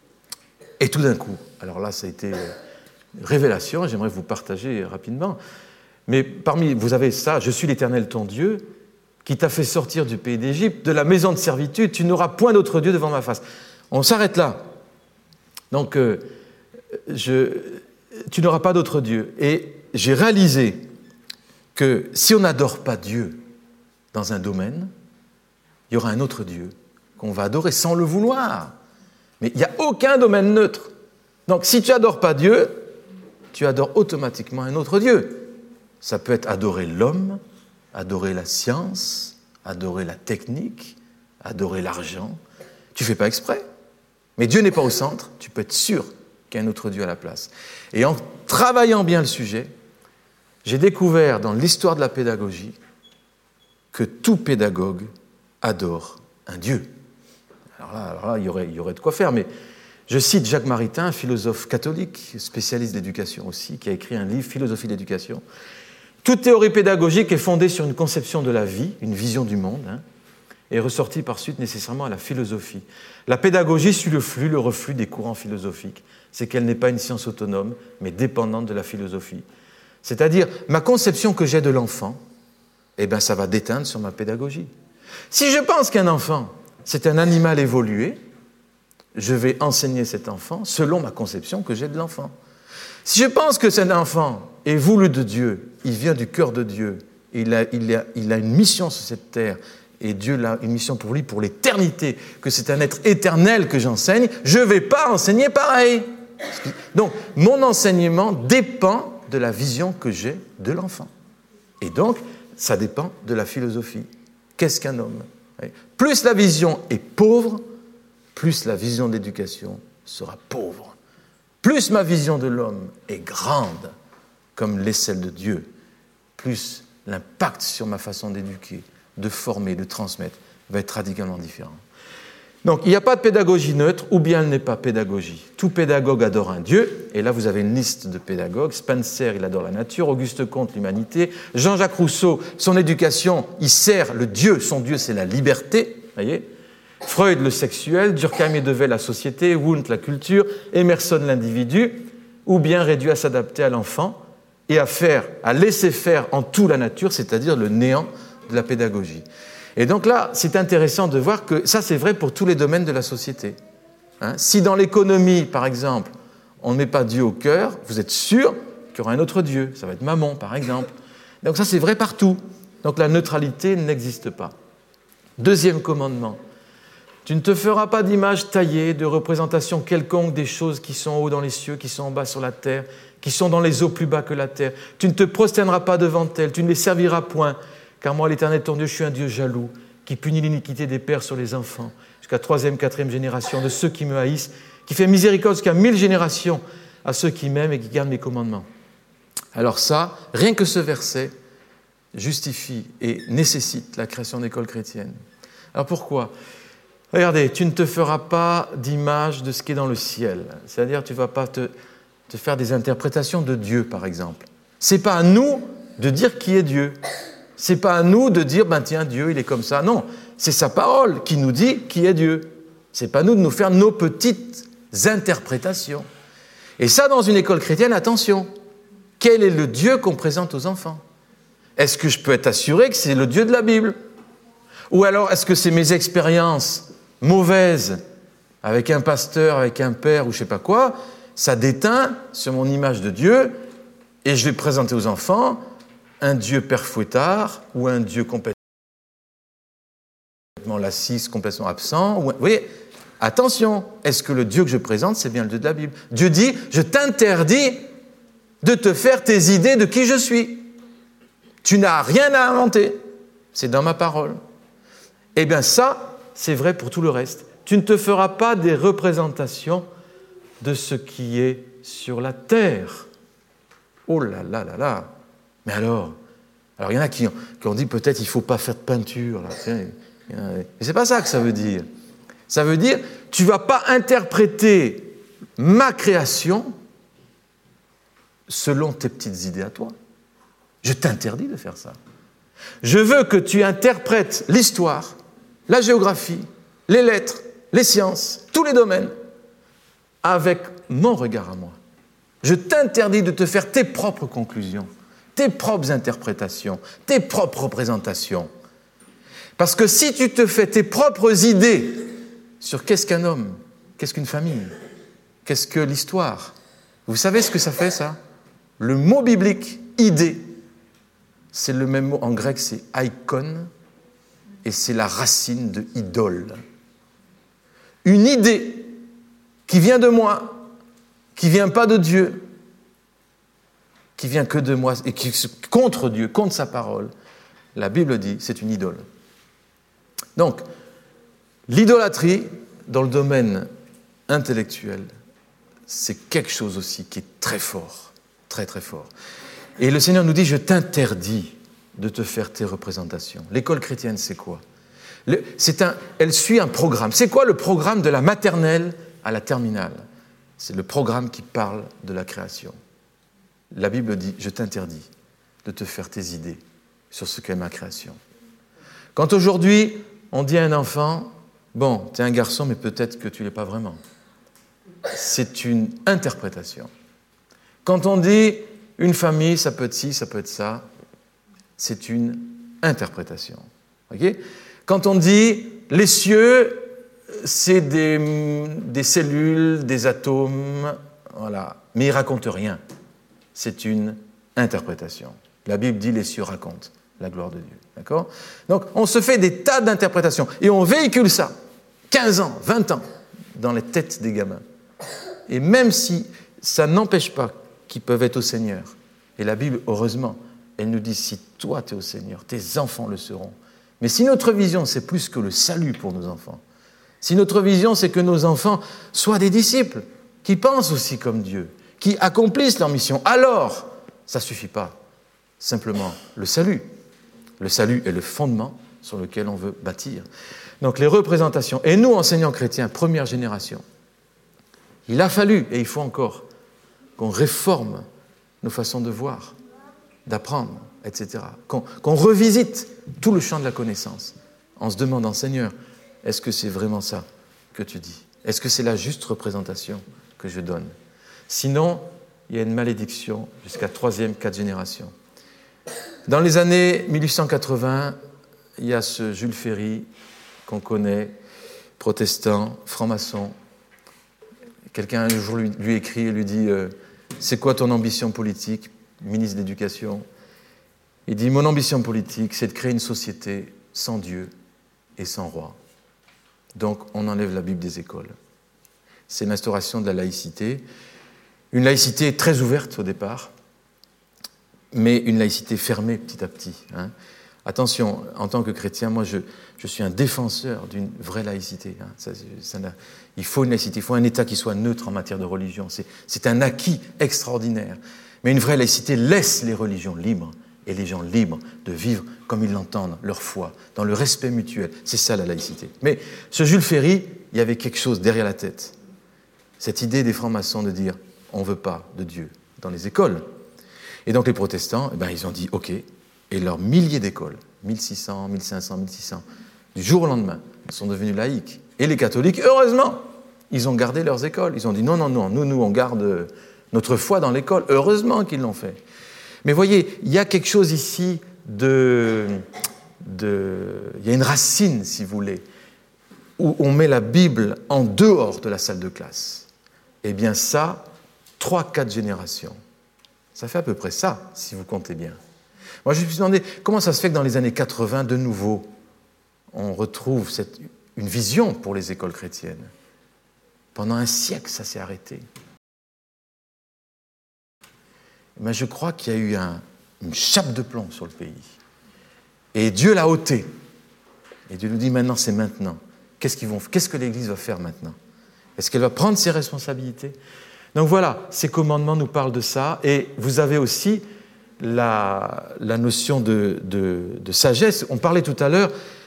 Et tout d'un coup, alors là, ça a été... révélation, j'aimerais vous partager rapidement. Mais parmi, vous avez ça, je suis l'Éternel ton Dieu, qui t'a fait sortir du pays d'Égypte, de la maison de servitude, tu n'auras point d'autre Dieu devant ma face. On s'arrête là. Donc, euh, je, tu n'auras pas d'autre Dieu. Et j'ai réalisé que si on n'adore pas Dieu dans un domaine, il y aura un autre Dieu qu'on va adorer sans le vouloir. Mais il n'y a aucun domaine neutre. Donc, si tu n'adores pas Dieu, tu adores automatiquement un autre Dieu. Ça peut être adorer l'homme, adorer la science, adorer la technique, adorer l'argent. Tu ne fais pas exprès. Mais Dieu n'est pas au centre, tu peux être sûr qu'il y a un autre Dieu à la place. Et en travaillant bien le sujet, j'ai découvert dans l'histoire de la pédagogie que tout pédagogue adore un Dieu. Alors là, alors là il y aurait, il y aurait de quoi faire, mais... Je cite Jacques Maritain, un philosophe catholique, spécialiste d'éducation aussi, qui a écrit un livre, Philosophie de l'éducation. Toute théorie pédagogique est fondée sur une conception de la vie, une vision du monde, hein, et est ressortie par suite nécessairement à la philosophie. La pédagogie suit le flux, le reflux des courants philosophiques. C'est qu'elle n'est pas une science autonome, mais dépendante de la philosophie. C'est-à-dire, ma conception que j'ai de l'enfant, eh ben, ça va déteindre sur ma pédagogie. Si je pense qu'un enfant, c'est un animal évolué, je vais enseigner cet enfant selon ma conception que j'ai de l'enfant. Si je pense que cet enfant est voulu de Dieu, il vient du cœur de Dieu, il a, il a, il a une mission sur cette terre, et Dieu a une mission pour lui, pour l'éternité, que c'est un être éternel que j'enseigne, je ne vais pas enseigner pareil. Donc, mon enseignement dépend de la vision que j'ai de l'enfant. Et donc, ça dépend de la philosophie. Qu'est-ce qu'un homme ? Plus la vision est pauvre, plus la vision de l'éducation sera pauvre. Plus ma vision de l'homme est grande, comme l'est celle de Dieu, plus l'impact sur ma façon d'éduquer, de former, de transmettre va être radicalement différent. Donc, il n'y a pas de pédagogie neutre, ou bien elle n'est pas pédagogie. Tout pédagogue adore un Dieu, et là vous avez une liste de pédagogues. Spencer, il adore la nature, Auguste Comte, l'humanité, Jean-Jacques Rousseau, son éducation, il sert le Dieu, son Dieu c'est la liberté, voyez. Freud, le sexuel, Durkheim et Devey, la société, Wundt, la culture, Emerson, l'individu, ou bien réduit à s'adapter à l'enfant et à faire, à laisser faire en tout la nature, c'est-à-dire le néant de la pédagogie. Et donc là, c'est intéressant de voir que ça, c'est vrai pour tous les domaines de la société. Hein, si dans l'économie, par exemple, on ne met pas Dieu au cœur, vous êtes sûr qu'il y aura un autre Dieu. Ça va être maman, par exemple. Donc ça, c'est vrai partout. Donc la neutralité n'existe pas. Deuxième commandement. Tu ne te feras pas d'image taillée, de représentation quelconque des choses qui sont en haut dans les cieux, qui sont en bas sur la terre, qui sont dans les eaux plus bas que la terre. Tu ne te prosterneras pas devant elles, tu ne les serviras point, car moi, l'Éternel ton Dieu, je suis un Dieu jaloux, qui punit l'iniquité des pères sur les enfants, jusqu'à troisième, quatrième génération de ceux qui me haïssent, qui fait miséricorde jusqu'à mille générations à ceux qui m'aiment et qui gardent mes commandements. Alors ça, rien que ce verset justifie et nécessite la création d'écoles chrétiennes. Alors pourquoi ? Regardez, tu ne te feras pas d'image de ce qui est dans le ciel. C'est-à-dire, tu ne vas pas te, te faire des interprétations de Dieu, par exemple. Ce n'est pas à nous de dire qui est Dieu. Ce n'est pas à nous de dire, ben tiens, Dieu, il est comme ça. Non, c'est sa parole qui nous dit qui est Dieu. Ce n'est pas à nous de nous faire nos petites interprétations. Et ça, dans une école chrétienne, attention, quel est le Dieu qu'on présente aux enfants ? Est-ce que je peux être assuré que c'est le Dieu de la Bible ? Ou alors, est-ce que c'est mes expériences mauvaises avec un pasteur, avec un père ou je ne sais pas quoi, ça déteint sur mon image de Dieu et je vais présenter aux enfants un Dieu père fouettard ou un Dieu complètement lassiste, complètement absent. Ou... Vous voyez, attention, est-ce que le Dieu que je présente, c'est bien le Dieu de la Bible ? Dieu dit, je t'interdis de te faire tes idées de qui je suis. Tu n'as rien à inventer. C'est dans ma parole. Eh bien ça, c'est vrai pour tout le reste. Tu ne te feras pas des représentations de ce qui est sur la terre. Oh là là là là. Mais alors, alors il y en a qui ont, qui ont dit peut-être il ne faut pas faire de peinture. Là. Mais ce n'est pas ça que ça veut dire. Ça veut dire, tu ne vas pas interpréter ma création selon tes petites idées à toi. Je t'interdis de faire ça. Je veux que tu interprètes l'histoire, la géographie, les lettres, les sciences, tous les domaines, avec mon regard à moi. Je t'interdis de te faire tes propres conclusions, tes propres interprétations, tes propres représentations. Parce que si tu te fais tes propres idées sur qu'est-ce qu'un homme, qu'est-ce qu'une famille, qu'est-ce que l'histoire, vous savez ce que ça fait, ça ? Le mot biblique, idée, c'est le même mot en grec, c'est icon, et c'est la racine de idole. Une idée qui vient de moi, qui ne vient pas de Dieu, qui vient que de moi, et qui est contre Dieu, contre sa parole, la Bible dit, c'est une idole. Donc, l'idolâtrie, dans le domaine intellectuel, c'est quelque chose aussi qui est très fort, très très fort. Et le Seigneur nous dit, je t'interdis de te faire tes représentations. L'école chrétienne, c'est quoi ? Le, c'est un, elle suit un programme. C'est quoi le programme de la maternelle à la terminale ? C'est le programme qui parle de la création. La Bible dit, je t'interdis de te faire tes idées sur ce qu'est ma création. Quand aujourd'hui, on dit à un enfant, bon, tu es un garçon, mais peut-être que tu ne l'es pas vraiment. C'est une interprétation. Quand on dit, une famille, ça peut être ci, ça peut être ça, c'est une interprétation. Okay ? Quand on dit, les cieux, c'est des, des cellules, des atomes, voilà, mais ils ne racontent rien. C'est une interprétation. La Bible dit, les cieux racontent la gloire de Dieu. D'accord ? Donc, on se fait des tas d'interprétations et on véhicule ça, quinze ans, vingt ans, dans les têtes des gamins. Et même si ça n'empêche pas qu'ils peuvent être au Seigneur, et la Bible, heureusement, elle nous dit, si toi tu es au Seigneur, tes enfants le seront. Mais si notre vision, c'est plus que le salut pour nos enfants, si notre vision, c'est que nos enfants soient des disciples, qui pensent aussi comme Dieu, qui accomplissent leur mission, alors, ça ne suffit pas. Simplement, le salut. Le salut est le fondement sur lequel on veut bâtir. Donc, les représentations. Et nous, enseignants chrétiens, première génération, il a fallu, et il faut encore, qu'on réforme nos façons de voir, d'apprendre, et cetera. Qu'on, qu'on revisite tout le champ de la connaissance en se demandant, Seigneur, est-ce que c'est vraiment ça que tu dis ? Est-ce que c'est la juste représentation que je donne ? Sinon, il y a une malédiction jusqu'à troisième, quatrième génération. Dans les années mille huit cent quatre-vingts, il y a ce Jules Ferry qu'on connaît, protestant, franc-maçon. Quelqu'un un jour lui, lui écrit et lui dit euh, « C'est quoi ton ambition politique, ministre de l'Éducation ?» Il dit « Mon ambition politique, c'est de créer une société sans Dieu et sans roi. » Donc, on enlève la Bible des écoles. C'est l'instauration de la laïcité. Une laïcité très ouverte au départ, mais une laïcité fermée petit à petit. Hein. Attention, en tant que chrétien, moi, je, je suis un défenseur d'une vraie laïcité. Hein. Ça, ça n'a, il faut une laïcité, il faut un État qui soit neutre en matière de religion. C'est, c'est un acquis extraordinaire. Mais une vraie laïcité laisse les religions libres et les gens libres de vivre comme ils l'entendent, leur foi, dans le respect mutuel. C'est ça la laïcité. Mais ce Jules Ferry, il y avait quelque chose derrière la tête. Cette idée des francs-maçons de dire on ne veut pas de Dieu dans les écoles. Et donc les protestants, eh ben, ils ont dit OK, et leurs milliers d'écoles, mille six cents, mille cinq cents, mille six cents, du jour au lendemain, sont devenus laïques. Et les catholiques, heureusement, ils ont gardé leurs écoles. Ils ont dit non, non, non, nous, nous, on garde notre foi dans l'école. Heureusement qu'ils l'ont fait. Mais voyez, il y a quelque chose ici de, de... Il y a une racine, si vous voulez, où on met la Bible en dehors de la salle de classe. Eh bien ça, trois, quatre générations. Ça fait à peu près ça, si vous comptez bien. Moi, je me suis demandé, comment ça se fait que dans les années quatre-vingts, de nouveau, on retrouve cette, une vision pour les écoles chrétiennes. Pendant un siècle, ça s'est arrêté. Mais je crois qu'il y a eu un, une chape de plomb sur le pays. Et Dieu l'a ôté. Et Dieu nous dit maintenant, c'est maintenant. Qu'est-ce qu'ils vont, qu'est-ce que l'Église va faire maintenant? Est-ce qu'elle va prendre ses responsabilités? Donc voilà, ces commandements nous parlent de ça. Et vous avez aussi la, la notion de, de, de sagesse. On parlait tout à l'heure,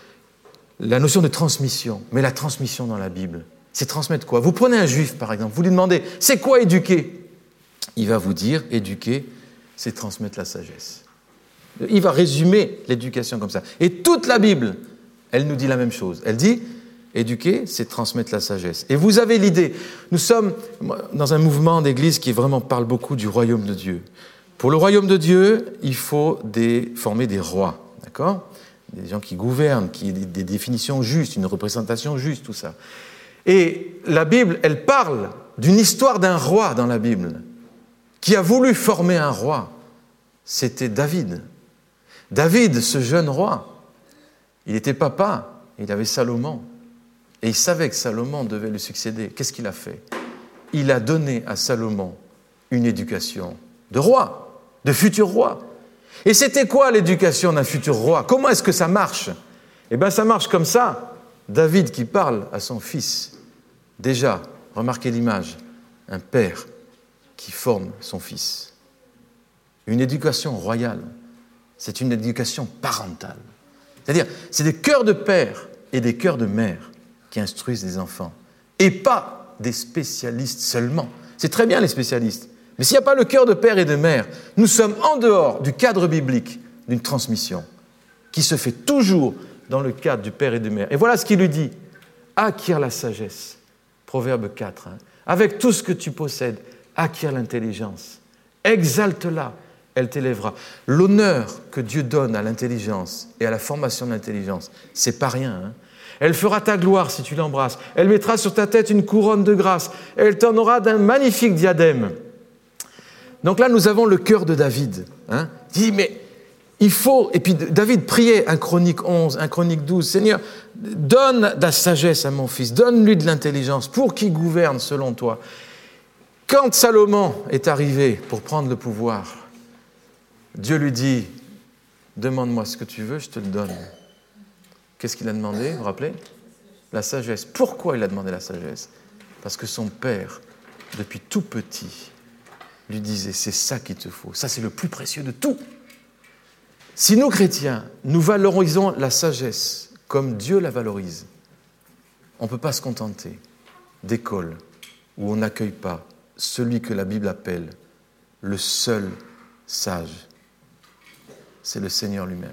la notion de transmission. Mais la transmission dans la Bible, c'est transmettre quoi? Vous prenez un juif, par exemple, vous lui demandez, c'est quoi éduquer? Il va vous dire, éduquer, c'est transmettre la sagesse. Il va résumer l'éducation comme ça. Et toute la Bible, elle nous dit la même chose. Elle dit, éduquer, c'est transmettre la sagesse. Et vous avez l'idée, nous sommes dans un mouvement d'église qui vraiment parle beaucoup du royaume de Dieu. Pour le royaume de Dieu, il faut des, former des rois, d'accord? Des gens qui gouvernent, qui aient des définitions justes, une représentation juste, tout ça. Et la Bible, elle parle d'une histoire d'un roi dans la Bible, qui a voulu former un roi. C'était David. David, ce jeune roi, il était papa, il avait Salomon, et il savait que Salomon devait lui succéder. Qu'est-ce qu'il a fait? Il a donné à Salomon une éducation de roi, de futur roi. Et c'était quoi l'éducation d'un futur roi? Comment est-ce que ça marche? Eh bien, ça marche comme ça. David qui parle à son fils. Déjà, remarquez l'image, un père qui forme son fils. Une éducation royale, c'est une éducation parentale. C'est-à-dire, c'est des cœurs de père et des cœurs de mère qui instruisent les enfants. Et pas des spécialistes seulement. C'est très bien les spécialistes. Mais s'il n'y a pas le cœur de père et de mère, nous sommes en dehors du cadre biblique d'une transmission qui se fait toujours dans le cadre du père et de mère. Et voilà ce qu'il lui dit. Acquiert la sagesse. Proverbe quatre. Hein. Avec tout ce que tu possèdes, acquiert l'intelligence. Exalte-la, elle t'élèvera. L'honneur que Dieu donne à l'intelligence et à la formation de l'intelligence, c'est pas rien. Hein. Elle fera ta gloire si tu l'embrasses. Elle mettra sur ta tête une couronne de grâce. Elle t'ornera d'un magnifique diadème. Donc là, nous avons le cœur de David. Hein. Il dit, mais il faut... Et puis David priait, un Chronique onze, un Chronique douze, Seigneur, donne de la sagesse à mon fils, donne-lui de l'intelligence pour qu'il gouverne selon toi. Quand Salomon est arrivé pour prendre le pouvoir, Dieu lui dit, demande-moi ce que tu veux, je te le donne. Qu'est-ce qu'il a demandé, vous vous rappelez? La sagesse. Pourquoi il a demandé la sagesse? Parce que son père, depuis tout petit, lui disait, c'est ça qu'il te faut, ça c'est le plus précieux de tout. Si nous, chrétiens, nous valorisons la sagesse comme Dieu la valorise, on ne peut pas se contenter d'écoles où on n'accueille pas celui que la Bible appelle le seul sage. C'est le Seigneur lui-même.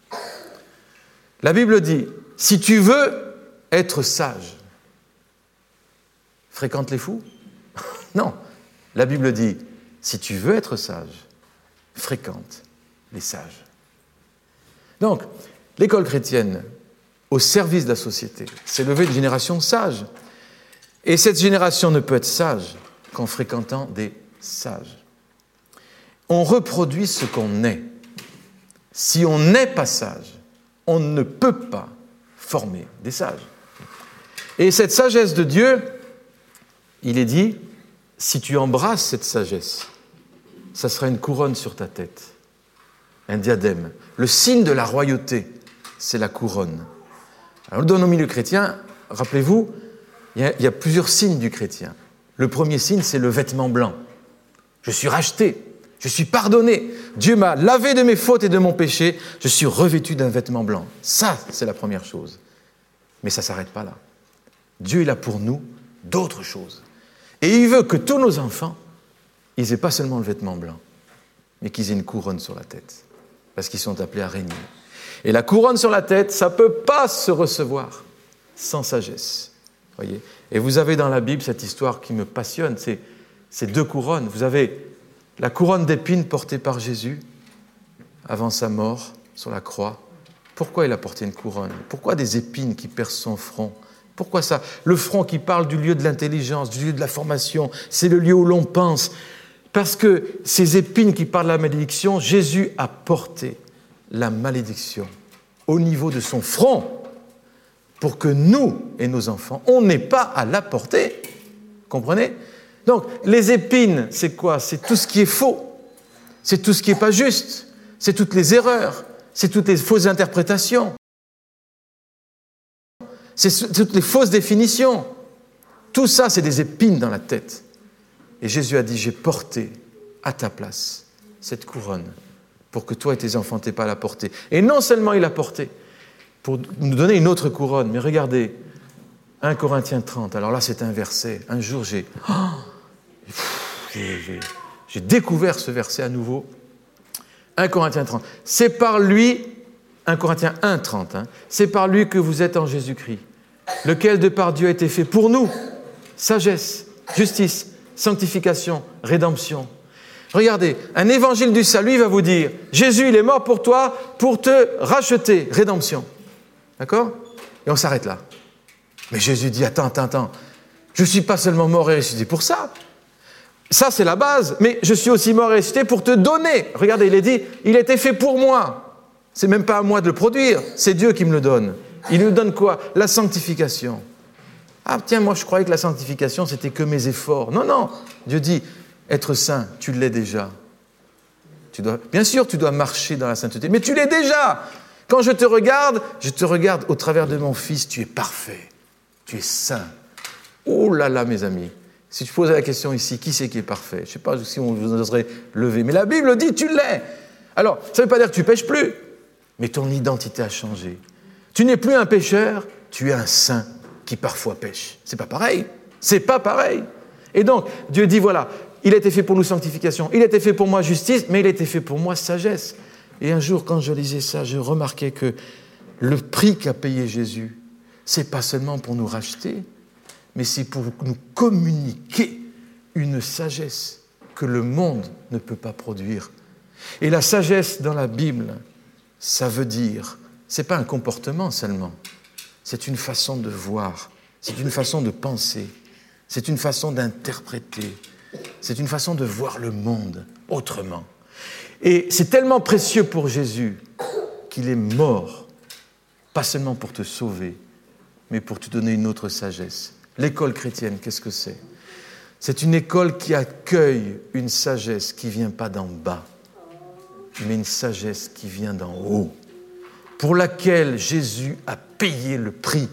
La Bible dit, si tu veux être sage, fréquente les fous? Non. La Bible dit, si tu veux être sage, fréquente les sages. Donc, l'école chrétienne, au service de la société, s'est levée une génération sage. Et cette génération ne peut être sage qu'en fréquentant des sages. On reproduit ce qu'on est. Si on n'est pas sage, on ne peut pas former des sages. Et cette sagesse de Dieu, il est dit, si tu embrasses cette sagesse, ça sera une couronne sur ta tête, un diadème. Le signe de la royauté, c'est la couronne. Alors, dans nos milieux chrétiens, rappelez-vous, il y a, il y a plusieurs signes du chrétien. Le premier signe, c'est le vêtement blanc. Je suis racheté, Je suis pardonné. Dieu m'a lavé de mes fautes et de mon péché. Je suis revêtu d'un vêtement blanc. Ça, c'est la première chose. Mais ça ne s'arrête pas là. Dieu, il a pour nous d'autres choses. Et il veut que tous nos enfants, ils n'aient pas seulement le vêtement blanc, mais qu'ils aient une couronne sur la tête. Parce qu'ils sont appelés à régner. Et la couronne sur la tête, ça ne peut pas se recevoir sans sagesse. Voyez ? Et vous avez dans la Bible cette histoire qui me passionne, c'est ces deux couronnes. Vous avez la couronne d'épines portée par Jésus avant sa mort sur la croix. Pourquoi il a porté une couronne ? Pourquoi des épines qui percent son front ? Pourquoi ça ? Le front qui parle du lieu de l'intelligence, du lieu de la formation, c'est le lieu où l'on pense. Parce que ces épines qui parlent de la malédiction, Jésus a porté la malédiction au niveau de son front pour que nous et nos enfants, on n'ait pas à la porter. Comprenez ? Donc, les épines, c'est quoi ? C'est tout ce qui est faux. C'est tout ce qui n'est pas juste. C'est toutes les erreurs. C'est toutes les fausses interprétations. C'est toutes les fausses définitions. Tout ça, c'est des épines dans la tête. Et Jésus a dit, j'ai porté à ta place cette couronne pour que toi et tes enfants n'aient pas à la porter. Et non seulement il l'a portée pour nous donner une autre couronne, mais regardez, un Corinthiens trente, alors là c'est un verset, un jour j'ai, oh, j'ai, j'ai, j'ai découvert ce verset à nouveau, un Corinthiens trente, c'est par lui, un Corinthiens un trente, hein, c'est par lui que vous êtes en Jésus-Christ, lequel de par Dieu a été fait pour nous, sagesse, justice, sanctification, rédemption. Regardez, un évangile du salut va vous dire, Jésus, il est mort pour toi, pour te racheter, rédemption. D'accord ? Et on s'arrête là. Mais Jésus dit, attends, attends, attends, je ne suis pas seulement mort et ressuscité pour ça. Ça, c'est la base, mais je suis aussi mort et ressuscité pour te donner. Regardez, il est dit, il a été fait pour moi. C'est même pas à moi de le produire, c'est Dieu qui me le donne. Il nous donne quoi ? La sanctification. Ah tiens, moi je croyais que la sanctification, c'était que mes efforts. Non, non, Dieu dit, être saint, tu l'es déjà. Tu dois, bien sûr, tu dois marcher dans la sainteté, mais tu l'es déjà. Quand je te regarde, je te regarde au travers de mon Fils, tu es parfait, tu es saint. Oh là là, mes amis, si tu posais la question ici, qui c'est qui est parfait ? Je ne sais pas si on vous oserait lever, mais la Bible dit, tu l'es. Alors, ça ne veut pas dire que tu ne pêches plus, mais ton identité a changé. Tu n'es plus un pécheur, tu es un saint qui parfois pêche. C'est pas pareil. C'est pas pareil. Et donc, Dieu dit, voilà, il a été fait pour nous sanctification, il a été fait pour moi justice, mais il a été fait pour moi sagesse. Et un jour, quand je lisais ça, je remarquais que le prix qu'a payé Jésus, c'est pas seulement pour nous racheter, mais c'est pour nous communiquer une sagesse que le monde ne peut pas produire. Et la sagesse dans la Bible, ça veut dire, c'est pas un comportement seulement, c'est une façon de voir, c'est une façon de penser, c'est une façon d'interpréter, c'est une façon de voir le monde autrement. Et c'est tellement précieux pour Jésus qu'il est mort, pas seulement pour te sauver, mais pour te donner une autre sagesse. L'école chrétienne, qu'est-ce que c'est ? C'est une école qui accueille une sagesse qui ne vient pas d'en bas, mais une sagesse qui vient d'en haut, pour laquelle Jésus a payé le prix.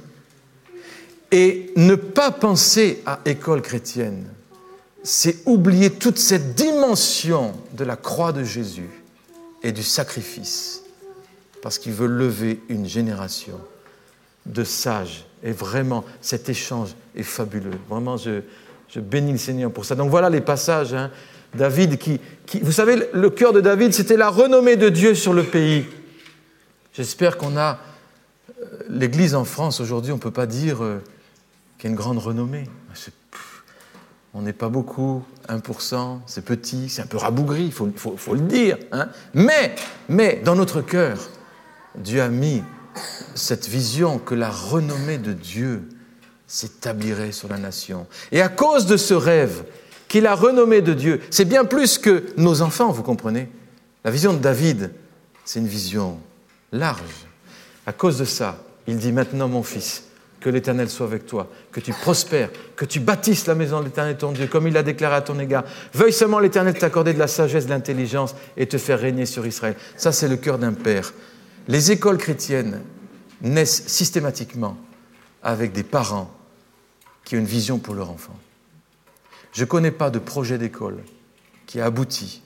Et ne pas penser à école chrétienne, c'est oublier toute cette dimension de la croix de Jésus et du sacrifice, parce qu'il veut lever une génération de sages. Et vraiment, cet échange est fabuleux. Vraiment, je, je bénis le Seigneur pour ça. Donc voilà les passages, hein, David qui, qui... Vous savez, le cœur de David, c'était la renommée de Dieu sur le pays. J'espère qu'on a... L'Église en France, aujourd'hui, on ne peut pas dire euh, qu'il y a une grande renommée. C'est... On n'est pas beaucoup, un pour cent, c'est petit, c'est un peu rabougri, il faut, faut, faut le dire. Hein. Mais, mais, dans notre cœur, Dieu a mis cette vision que la renommée de Dieu s'établirait sur la nation. Et à cause de ce rêve, qui est la renommée de Dieu, c'est bien plus que nos enfants, vous comprenez ? La vision de David, c'est une vision large. À cause de ça, il dit maintenant, mon fils, que l'Éternel soit avec toi, que tu prospères, que tu bâtisses la maison de l'Éternel ton Dieu, comme il l'a déclaré à ton égard. Veuille seulement l'Éternel t'accorder de la sagesse, de l'intelligence et te faire régner sur Israël. Ça, c'est le cœur d'un père. Les écoles chrétiennes naissent systématiquement avec des parents qui ont une vision pour leur enfant. Je ne connais pas de projet d'école qui a abouti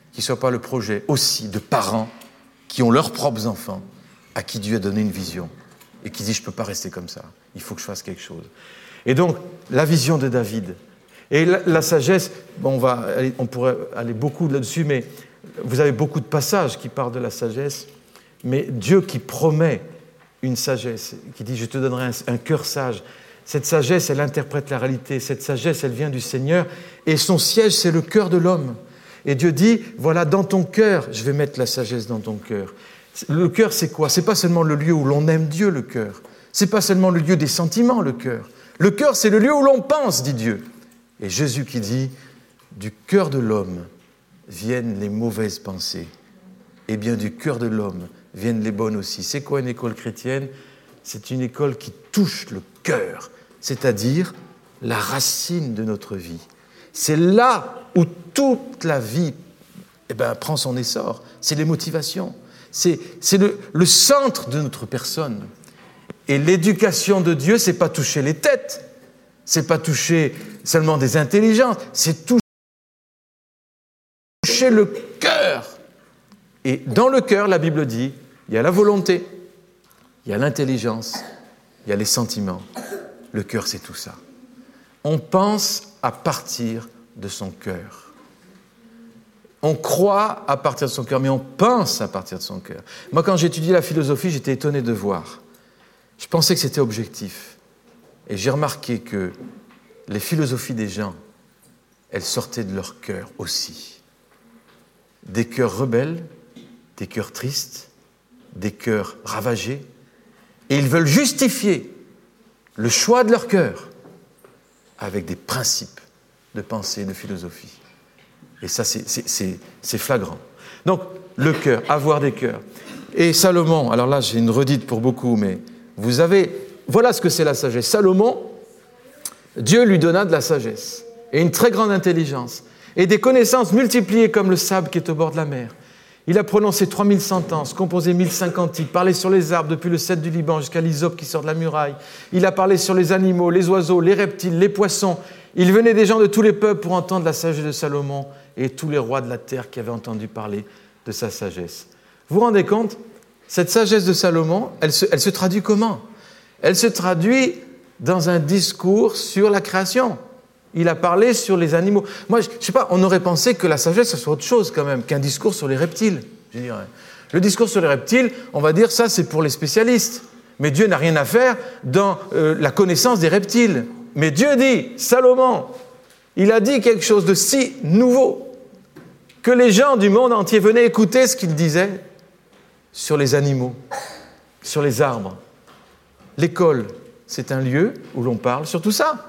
qu'il ne soit pas le projet aussi de parents qui ont leurs propres enfants, à qui Dieu a donné une vision, et qui dit « je ne peux pas rester comme ça, il faut que je fasse quelque chose ». Et donc, la vision de David, et la, la sagesse, bon, on, va aller, on pourrait aller beaucoup là-dessus, mais vous avez beaucoup de passages qui parlent de la sagesse, mais Dieu qui promet une sagesse, qui dit « je te donnerai un, un cœur sage ». Cette sagesse, elle interprète la réalité. Cette sagesse, elle vient du Seigneur. Et son siège, c'est le cœur de l'homme. Et Dieu dit, voilà, dans ton cœur, je vais mettre la sagesse dans ton cœur. Le cœur, c'est quoi ? C'est pas seulement le lieu où l'on aime Dieu, le cœur. C'est pas seulement le lieu des sentiments, le cœur. Le cœur, c'est le lieu où l'on pense, dit Dieu. Et Jésus qui dit, du cœur de l'homme viennent les mauvaises pensées. Et bien du cœur de l'homme viennent les bonnes aussi. C'est quoi une école chrétienne ? C'est une école qui touche le cœur, c'est-à-dire la racine de notre vie. C'est là où toute la vie eh ben, prend son essor. C'est les motivations. C'est, c'est le, le centre de notre personne. Et l'éducation de Dieu, c'est pas toucher les têtes, c'est pas toucher seulement des intelligences, c'est toucher le cœur. Et dans le cœur, la Bible dit, il y a la volonté, il y a l'intelligence, il y a les sentiments. Le cœur, c'est tout ça. On pense à partir de son cœur. On croit à partir de son cœur, mais on pense à partir de son cœur. Moi, quand j'ai étudié la philosophie, j'étais étonné de voir. Je pensais que c'était objectif. Et j'ai remarqué que les philosophies des gens, elles sortaient de leur cœur aussi. Des cœurs rebelles, des cœurs tristes, des cœurs ravagés. Et ils veulent justifier le choix de leur cœur avec des principes de pensée et de philosophie. Et ça, c'est, c'est, c'est, c'est flagrant. Donc, le cœur, avoir des cœurs. Et Salomon, alors là, j'ai une redite pour beaucoup, mais vous avez... Voilà ce que c'est la sagesse. Salomon, Dieu lui donna de la sagesse et une très grande intelligence et des connaissances multipliées comme le sable qui est au bord de la mer. Il a prononcé trois mille sentences, composé mille cinq cantiques, parlé sur les arbres depuis le cèdre du Liban jusqu'à l'hysope qui sort de la muraille. Il a parlé sur les animaux, les oiseaux, les reptiles, les poissons. Il venait des gens de tous les peuples pour entendre la sagesse de Salomon et tous les rois de la terre qui avaient entendu parler de sa sagesse. Vous vous rendez compte ? Cette sagesse de Salomon, elle se, elle se traduit comment ? Elle se traduit dans un discours sur la création. Il a parlé sur les animaux. Moi, je ne sais pas, on aurait pensé que la sagesse, ça soit autre chose quand même, qu'un discours sur les reptiles, je dirais. Le discours sur les reptiles, on va dire ça, c'est pour les spécialistes. Mais Dieu n'a rien à faire dans euh, la connaissance des reptiles. Mais Dieu dit, Salomon, il a dit quelque chose de si nouveau que les gens du monde entier venaient écouter ce qu'il disait sur les animaux, sur les arbres. L'école, c'est un lieu où l'on parle sur tout ça.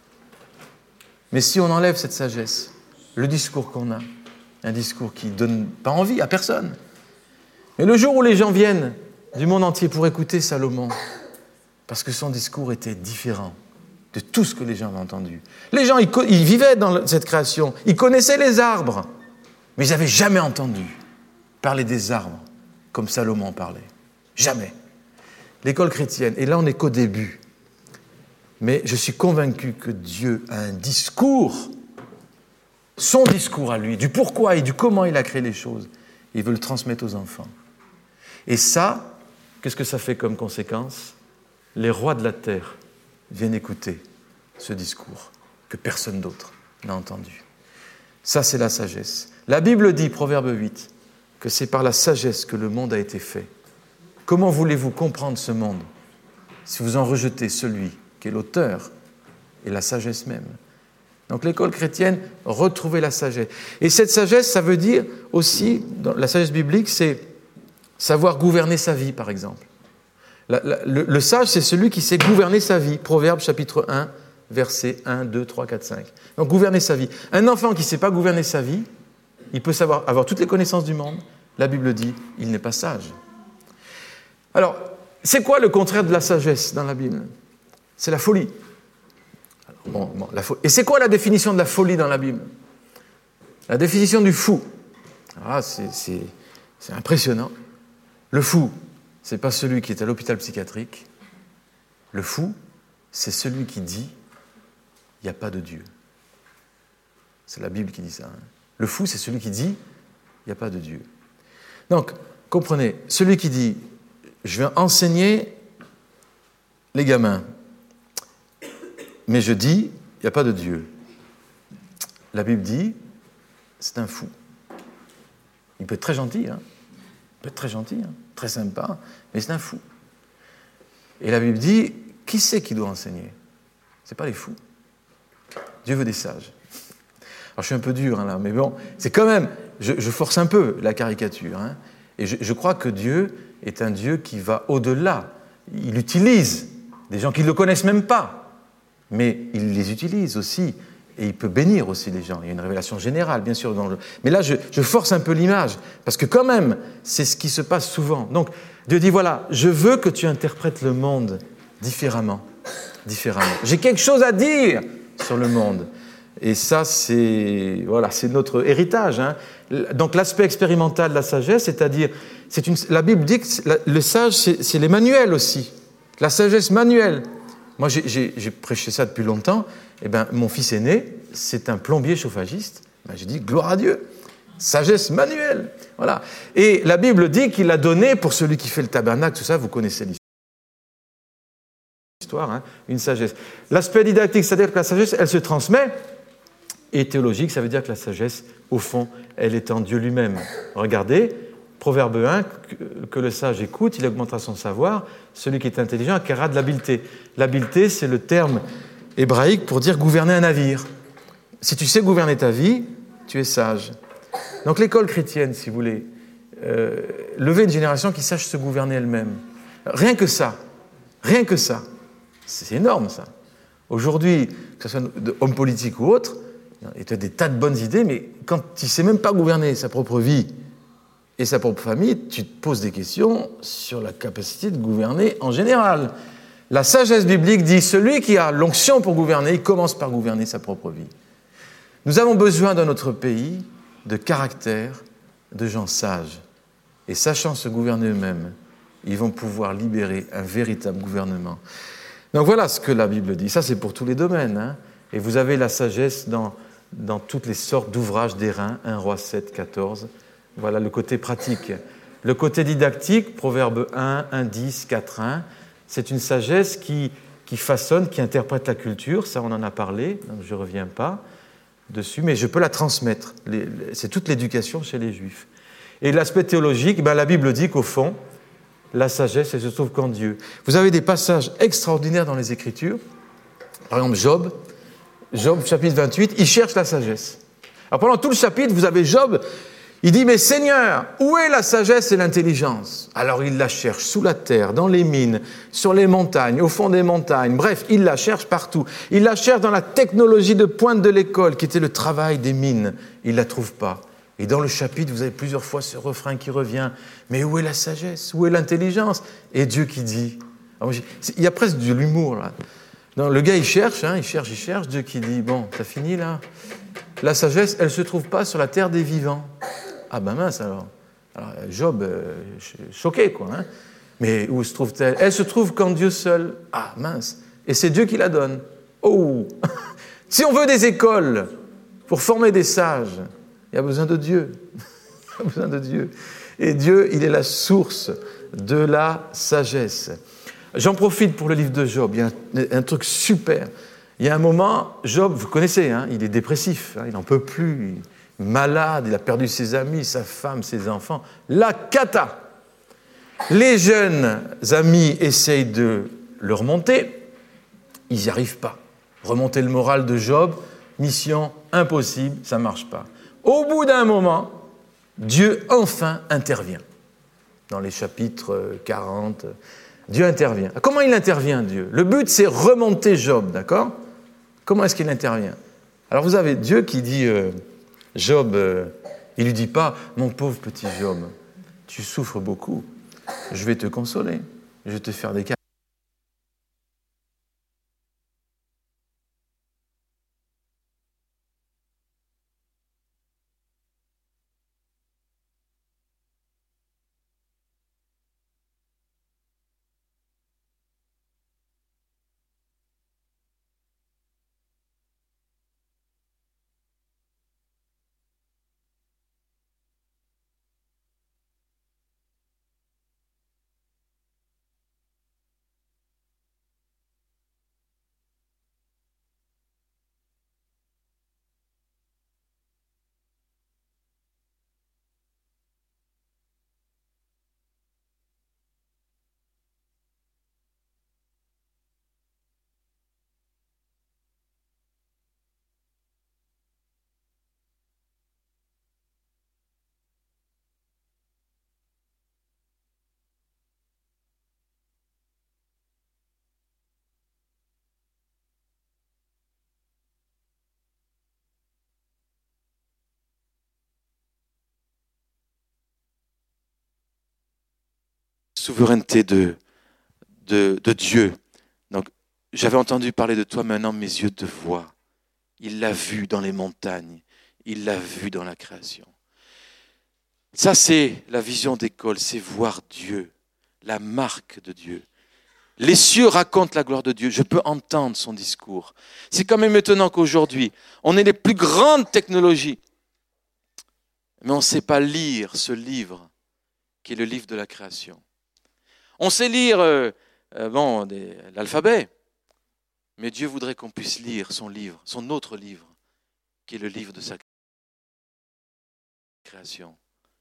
Mais si on enlève cette sagesse, le discours qu'on a, un discours qui ne donne pas envie à personne, mais le jour où les gens viennent du monde entier pour écouter Salomon, parce que son discours était différent de tout ce que les gens avaient entendu. Les gens, ils, ils vivaient dans cette création, ils connaissaient les arbres, mais ils n'avaient jamais entendu parler des arbres comme Salomon parlait. Jamais. L'école chrétienne, et là on n'est qu'au début, mais je suis convaincu que Dieu a un discours, son discours à lui, du pourquoi et du comment il a créé les choses. Il veut le transmettre aux enfants. Et ça, qu'est-ce que ça fait comme conséquence ? Les rois de la terre viennent écouter ce discours que personne d'autre n'a entendu. Ça, c'est la sagesse. La Bible dit, Proverbe huit, que c'est par la sagesse que le monde a été fait. Comment voulez-vous comprendre ce monde si vous en rejetez celui qui est l'auteur et la sagesse même ? Donc l'école chrétienne, retrouver la sagesse. Et cette sagesse, ça veut dire aussi, dans la sagesse biblique, c'est savoir gouverner sa vie, par exemple. La, la, le, le sage, c'est celui qui sait gouverner sa vie. Proverbe chapitre un, versets un, deux, trois, quatre, cinq. Donc gouverner sa vie. Un enfant qui ne sait pas gouverner sa vie, il peut savoir, avoir toutes les connaissances du monde. La Bible dit, il n'est pas sage. Alors, c'est quoi le contraire de la sagesse dans la Bible ? C'est la folie. Alors, bon, bon, la fo- Et c'est quoi la définition de la folie dans la Bible ? La définition du fou. Ah, c'est, c'est, c'est impressionnant. Le fou, ce n'est pas celui qui est à l'hôpital psychiatrique. Le fou, c'est celui qui dit « il n'y a pas de Dieu ». C'est la Bible qui dit ça. Hein. Le fou, c'est celui qui dit il n'y a pas de Dieu. Donc, comprenez, celui qui dit « je vais enseigner les gamins », mais je dis « il n'y a pas de Dieu ». La Bible dit « c'est un fou ». Il peut être très gentil, hein. Il peut être très gentil, hein, très sympa, mais c'est un fou. Et la Bible dit « qui c'est qui doit enseigner ?» Ce n'est pas les fous. Dieu veut des sages. Alors je suis un peu dur hein, là, mais bon, c'est quand même, je, je force un peu la caricature. Hein, et je, je crois que Dieu est un Dieu qui va au-delà. Il utilise des gens qui ne le connaissent même pas, mais il les utilise aussi. Et il peut bénir aussi les gens. Il y a une révélation générale, bien sûr. Dans le... Mais là, je, je force un peu l'image, parce que quand même, c'est ce qui se passe souvent. Donc, Dieu dit, voilà, je veux que tu interprètes le monde différemment. différemment. J'ai quelque chose à dire sur le monde. Et ça, c'est, voilà, c'est notre héritage. Hein. Donc, l'aspect expérimental de la sagesse, c'est-à-dire, c'est une, la Bible dit que le sage, c'est, c'est les manuels aussi. La sagesse manuelle. Moi, j'ai, j'ai, j'ai prêché ça depuis longtemps. Eh ben, mon fils aîné, c'est un plombier chauffagiste. Ben, j'ai dit, gloire à Dieu, sagesse manuelle. Voilà. Et la Bible dit qu'il l'a donné pour celui qui fait le tabernacle, tout ça, vous connaissez l'histoire, hein, une sagesse. L'aspect didactique, c'est-à-dire que la sagesse, elle se transmet, et théologique, ça veut dire que la sagesse, au fond, elle est en Dieu lui-même. Regardez, Proverbe un, que le sage écoute, il augmentera son savoir, celui qui est intelligent acquérera de l'habileté. L'habileté, c'est le terme hébraïque pour dire gouverner un navire. Si tu sais gouverner ta vie, tu es sage. Donc l'école chrétienne, si vous voulez, euh, lever une génération qui sache se gouverner elle-même. Rien que ça, rien que ça, c'est énorme ça. Aujourd'hui, que ce soit homme politique ou autre, il y a des tas de bonnes idées, mais quand tu ne sais même pas gouverner sa propre vie et sa propre famille, tu te poses des questions sur la capacité de gouverner en général. La sagesse biblique dit, celui qui a l'onction pour gouverner, il commence par gouverner sa propre vie. Nous avons besoin dans notre pays de caractère, de gens sages. Et sachant se gouverner eux-mêmes, ils vont pouvoir libérer un véritable gouvernement. Donc voilà ce que la Bible dit. Ça, c'est pour tous les domaines. Hein. Et vous avez la sagesse dans, dans toutes les sortes d'ouvrages d'airain, un Roi sept, quatorze. Voilà le côté pratique. Le côté didactique, Proverbe un, un, dix, quatre, un, c'est une sagesse qui, qui façonne, qui interprète la culture. Ça, on en a parlé, donc je ne reviens pas dessus, mais je peux la transmettre. Les, les, c'est toute l'éducation chez les Juifs. Et l'aspect théologique, ben, la Bible dit qu'au fond, la sagesse, elle se trouve qu'en Dieu. Vous avez des passages extraordinaires dans les Écritures. Par exemple, Job, Job, chapitre vingt-huit, il cherche la sagesse. Alors pendant tout le chapitre, vous avez Job, il dit, mais Seigneur, où est la sagesse et l'intelligence? Alors il la cherche sous la terre, dans les mines, sur les montagnes, au fond des montagnes. Bref, il la cherche partout. Il la cherche dans la technologie de pointe de l'école, qui était le travail des mines. Il ne la trouve pas. Et dans le chapitre, vous avez plusieurs fois ce refrain qui revient. Mais où est la sagesse? Où est l'intelligence? Et Dieu qui dit... Alors, il y a presque de l'humour, là. Non, le gars, il cherche, hein, il cherche, il cherche. Dieu qui dit, bon, t'as fini, là? La sagesse, elle ne se trouve pas sur la terre des vivants. Ah ben mince, alors. alors Job, euh, choqué, quoi. Hein. Mais où se trouve-t-elle? Elle se trouve qu'en Dieu seul. Ah mince. Et c'est Dieu qui la donne. Oh. Si on veut des écoles pour former des sages, il y a besoin de Dieu. Il y a besoin de Dieu. Et Dieu, il est la source de la sagesse. J'en profite pour le livre de Job. Il y a un, un truc super. Il y a un moment, Job, vous connaissez, hein, il est dépressif, hein, il n'en peut plus, il est malade, il a perdu ses amis, sa femme, ses enfants. La cata. Les jeunes amis essayent de le remonter, ils n'y arrivent pas. Remonter le moral de Job, mission impossible, ça ne marche pas. Au bout d'un moment, Dieu enfin intervient. Dans les chapitres quarante, Dieu intervient. Comment il intervient, Dieu? Le but, c'est remonter Job, d'accord? Comment est-ce qu'il intervient? Alors vous avez Dieu qui dit, euh, Job, euh, il ne lui dit pas, mon pauvre petit Job, tu souffres beaucoup, je vais te consoler, je vais te faire des câlins. souveraineté de, de, de Dieu. Donc, j'avais entendu parler de toi, maintenant mes yeux te voient. Il l'a vu dans les montagnes, il l'a vu dans la création. Ça, c'est la vision d'école, c'est voir Dieu, la marque de Dieu. Les cieux racontent la gloire de Dieu, je peux entendre son discours. C'est quand même étonnant qu'aujourd'hui, on ait les plus grandes technologies, mais on ne sait pas lire ce livre qui est le livre de la création. On sait lire euh, euh, bon, des, l'alphabet, mais Dieu voudrait qu'on puisse lire son livre, son autre livre, qui est le livre de sa création,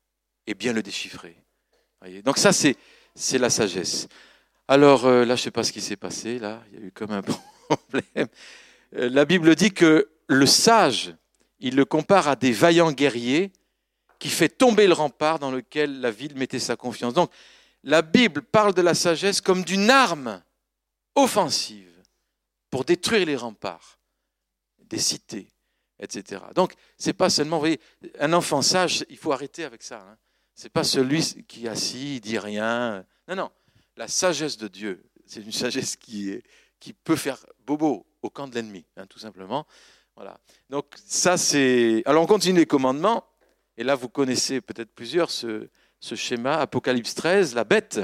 et bien le déchiffrer. Voyez. Donc ça, c'est, c'est la sagesse. Alors euh, là, je ne sais pas ce qui s'est passé, là, il y a eu comme un problème. Euh, la Bible dit que le sage, il le compare à des vaillants guerriers qui fait tomber le rempart dans lequel la ville mettait sa confiance. Donc, la Bible parle de la sagesse comme d'une arme offensive pour détruire les remparts des cités, et cetera. Donc, ce n'est pas seulement, vous voyez, un enfant sage, il faut arrêter avec ça. Hein. Ce n'est pas celui qui est assis, il dit rien. Non, non. La sagesse de Dieu, c'est une sagesse qui, est, qui peut faire bobo au camp de l'ennemi, hein, tout simplement. Voilà. Donc, ça, c'est... Alors, on continue les commandements. Et là, vous connaissez peut-être plusieurs ce, ce schéma. Apocalypse treize, la bête.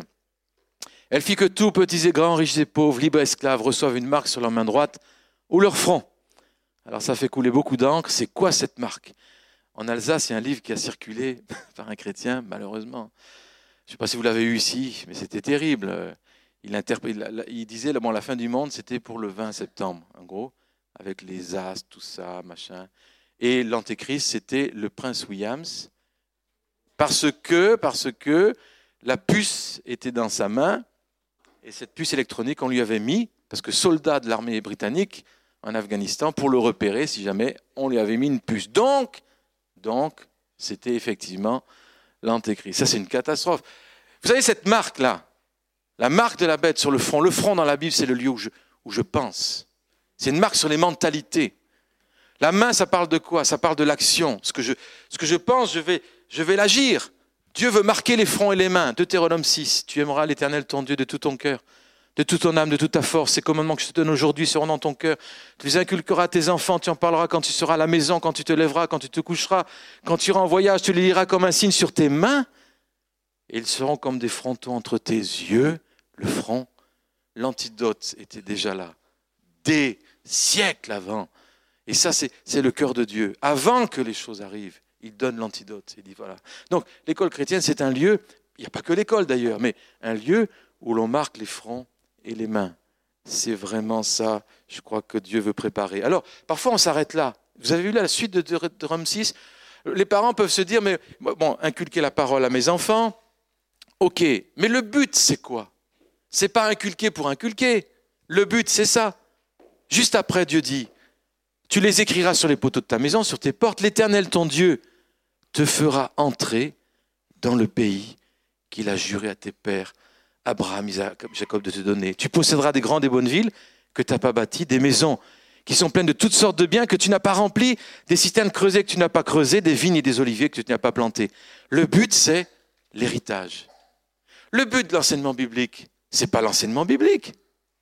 Elle fit que tous, petits et grands, riches et pauvres, libres et esclaves, reçoivent une marque sur leur main droite ou leur front. Alors, ça fait couler beaucoup d'encre. C'est quoi cette marque ? En Alsace, il y a un livre qui a circulé par un chrétien, malheureusement. Je ne sais pas si vous l'avez eu ici, mais c'était terrible. Il, interpré... il disait, bon, la fin du monde, c'était pour le vingt septembre, en gros, avec les astres, tout ça, machin. Et l'antéchrist, c'était le prince Williams, parce que, parce que la puce était dans sa main, et cette puce électronique, on lui avait mis, parce que soldat de l'armée britannique en Afghanistan, pour le repérer, si jamais, on lui avait mis une puce. Donc, donc c'était effectivement l'antéchrist. Ça, c'est une catastrophe. Vous savez, cette marque-là, la marque de la bête sur le front, le front dans la Bible, c'est le lieu où je, où je pense. C'est une marque sur les mentalités. La main, ça parle de quoi ? Ça parle de l'action. Ce que je, ce que je pense, je vais, je vais l'agir. Dieu veut marquer les fronts et les mains. Deutéronome six, tu aimeras l'Éternel ton Dieu de tout ton cœur, de toute ton âme, de toute ta force. Ces commandements que je te donne aujourd'hui seront dans ton cœur. Tu les inculqueras à tes enfants, tu en parleras quand tu seras à la maison, quand tu te lèveras, quand tu te coucheras, quand tu iras en voyage, tu les liras comme un signe sur tes mains. Et ils seront comme des frontons entre tes yeux. Le front, l'antidote était déjà là, des siècles avant. Et ça, c'est, c'est le cœur de Dieu. Avant que les choses arrivent, il donne l'antidote. Il dit voilà. Donc, l'école chrétienne, c'est un lieu, il n'y a pas que l'école d'ailleurs, mais un lieu où l'on marque les fronts et les mains. C'est vraiment ça, je crois, que Dieu veut préparer. Alors, parfois, on s'arrête là. Vous avez vu là, la suite de Deutéronome six ? Les parents peuvent se dire, mais bon, inculquer la parole à mes enfants, ok, mais le but, c'est quoi ? C'est pas inculquer pour inculquer. Le but, c'est ça. Juste après, Dieu dit, tu les écriras sur les poteaux de ta maison, sur tes portes. L'Éternel, ton Dieu, te fera entrer dans le pays qu'il a juré à tes pères, Abraham, Isaac, Jacob, de te donner. Tu posséderas des grandes et bonnes villes que tu n'as pas bâties, des maisons qui sont pleines de toutes sortes de biens que tu n'as pas remplis, des citernes creusées que tu n'as pas creusées, des vignes et des oliviers que tu n'as pas plantés. Le but, c'est l'héritage. Le but de l'enseignement biblique, c'est pas l'enseignement biblique.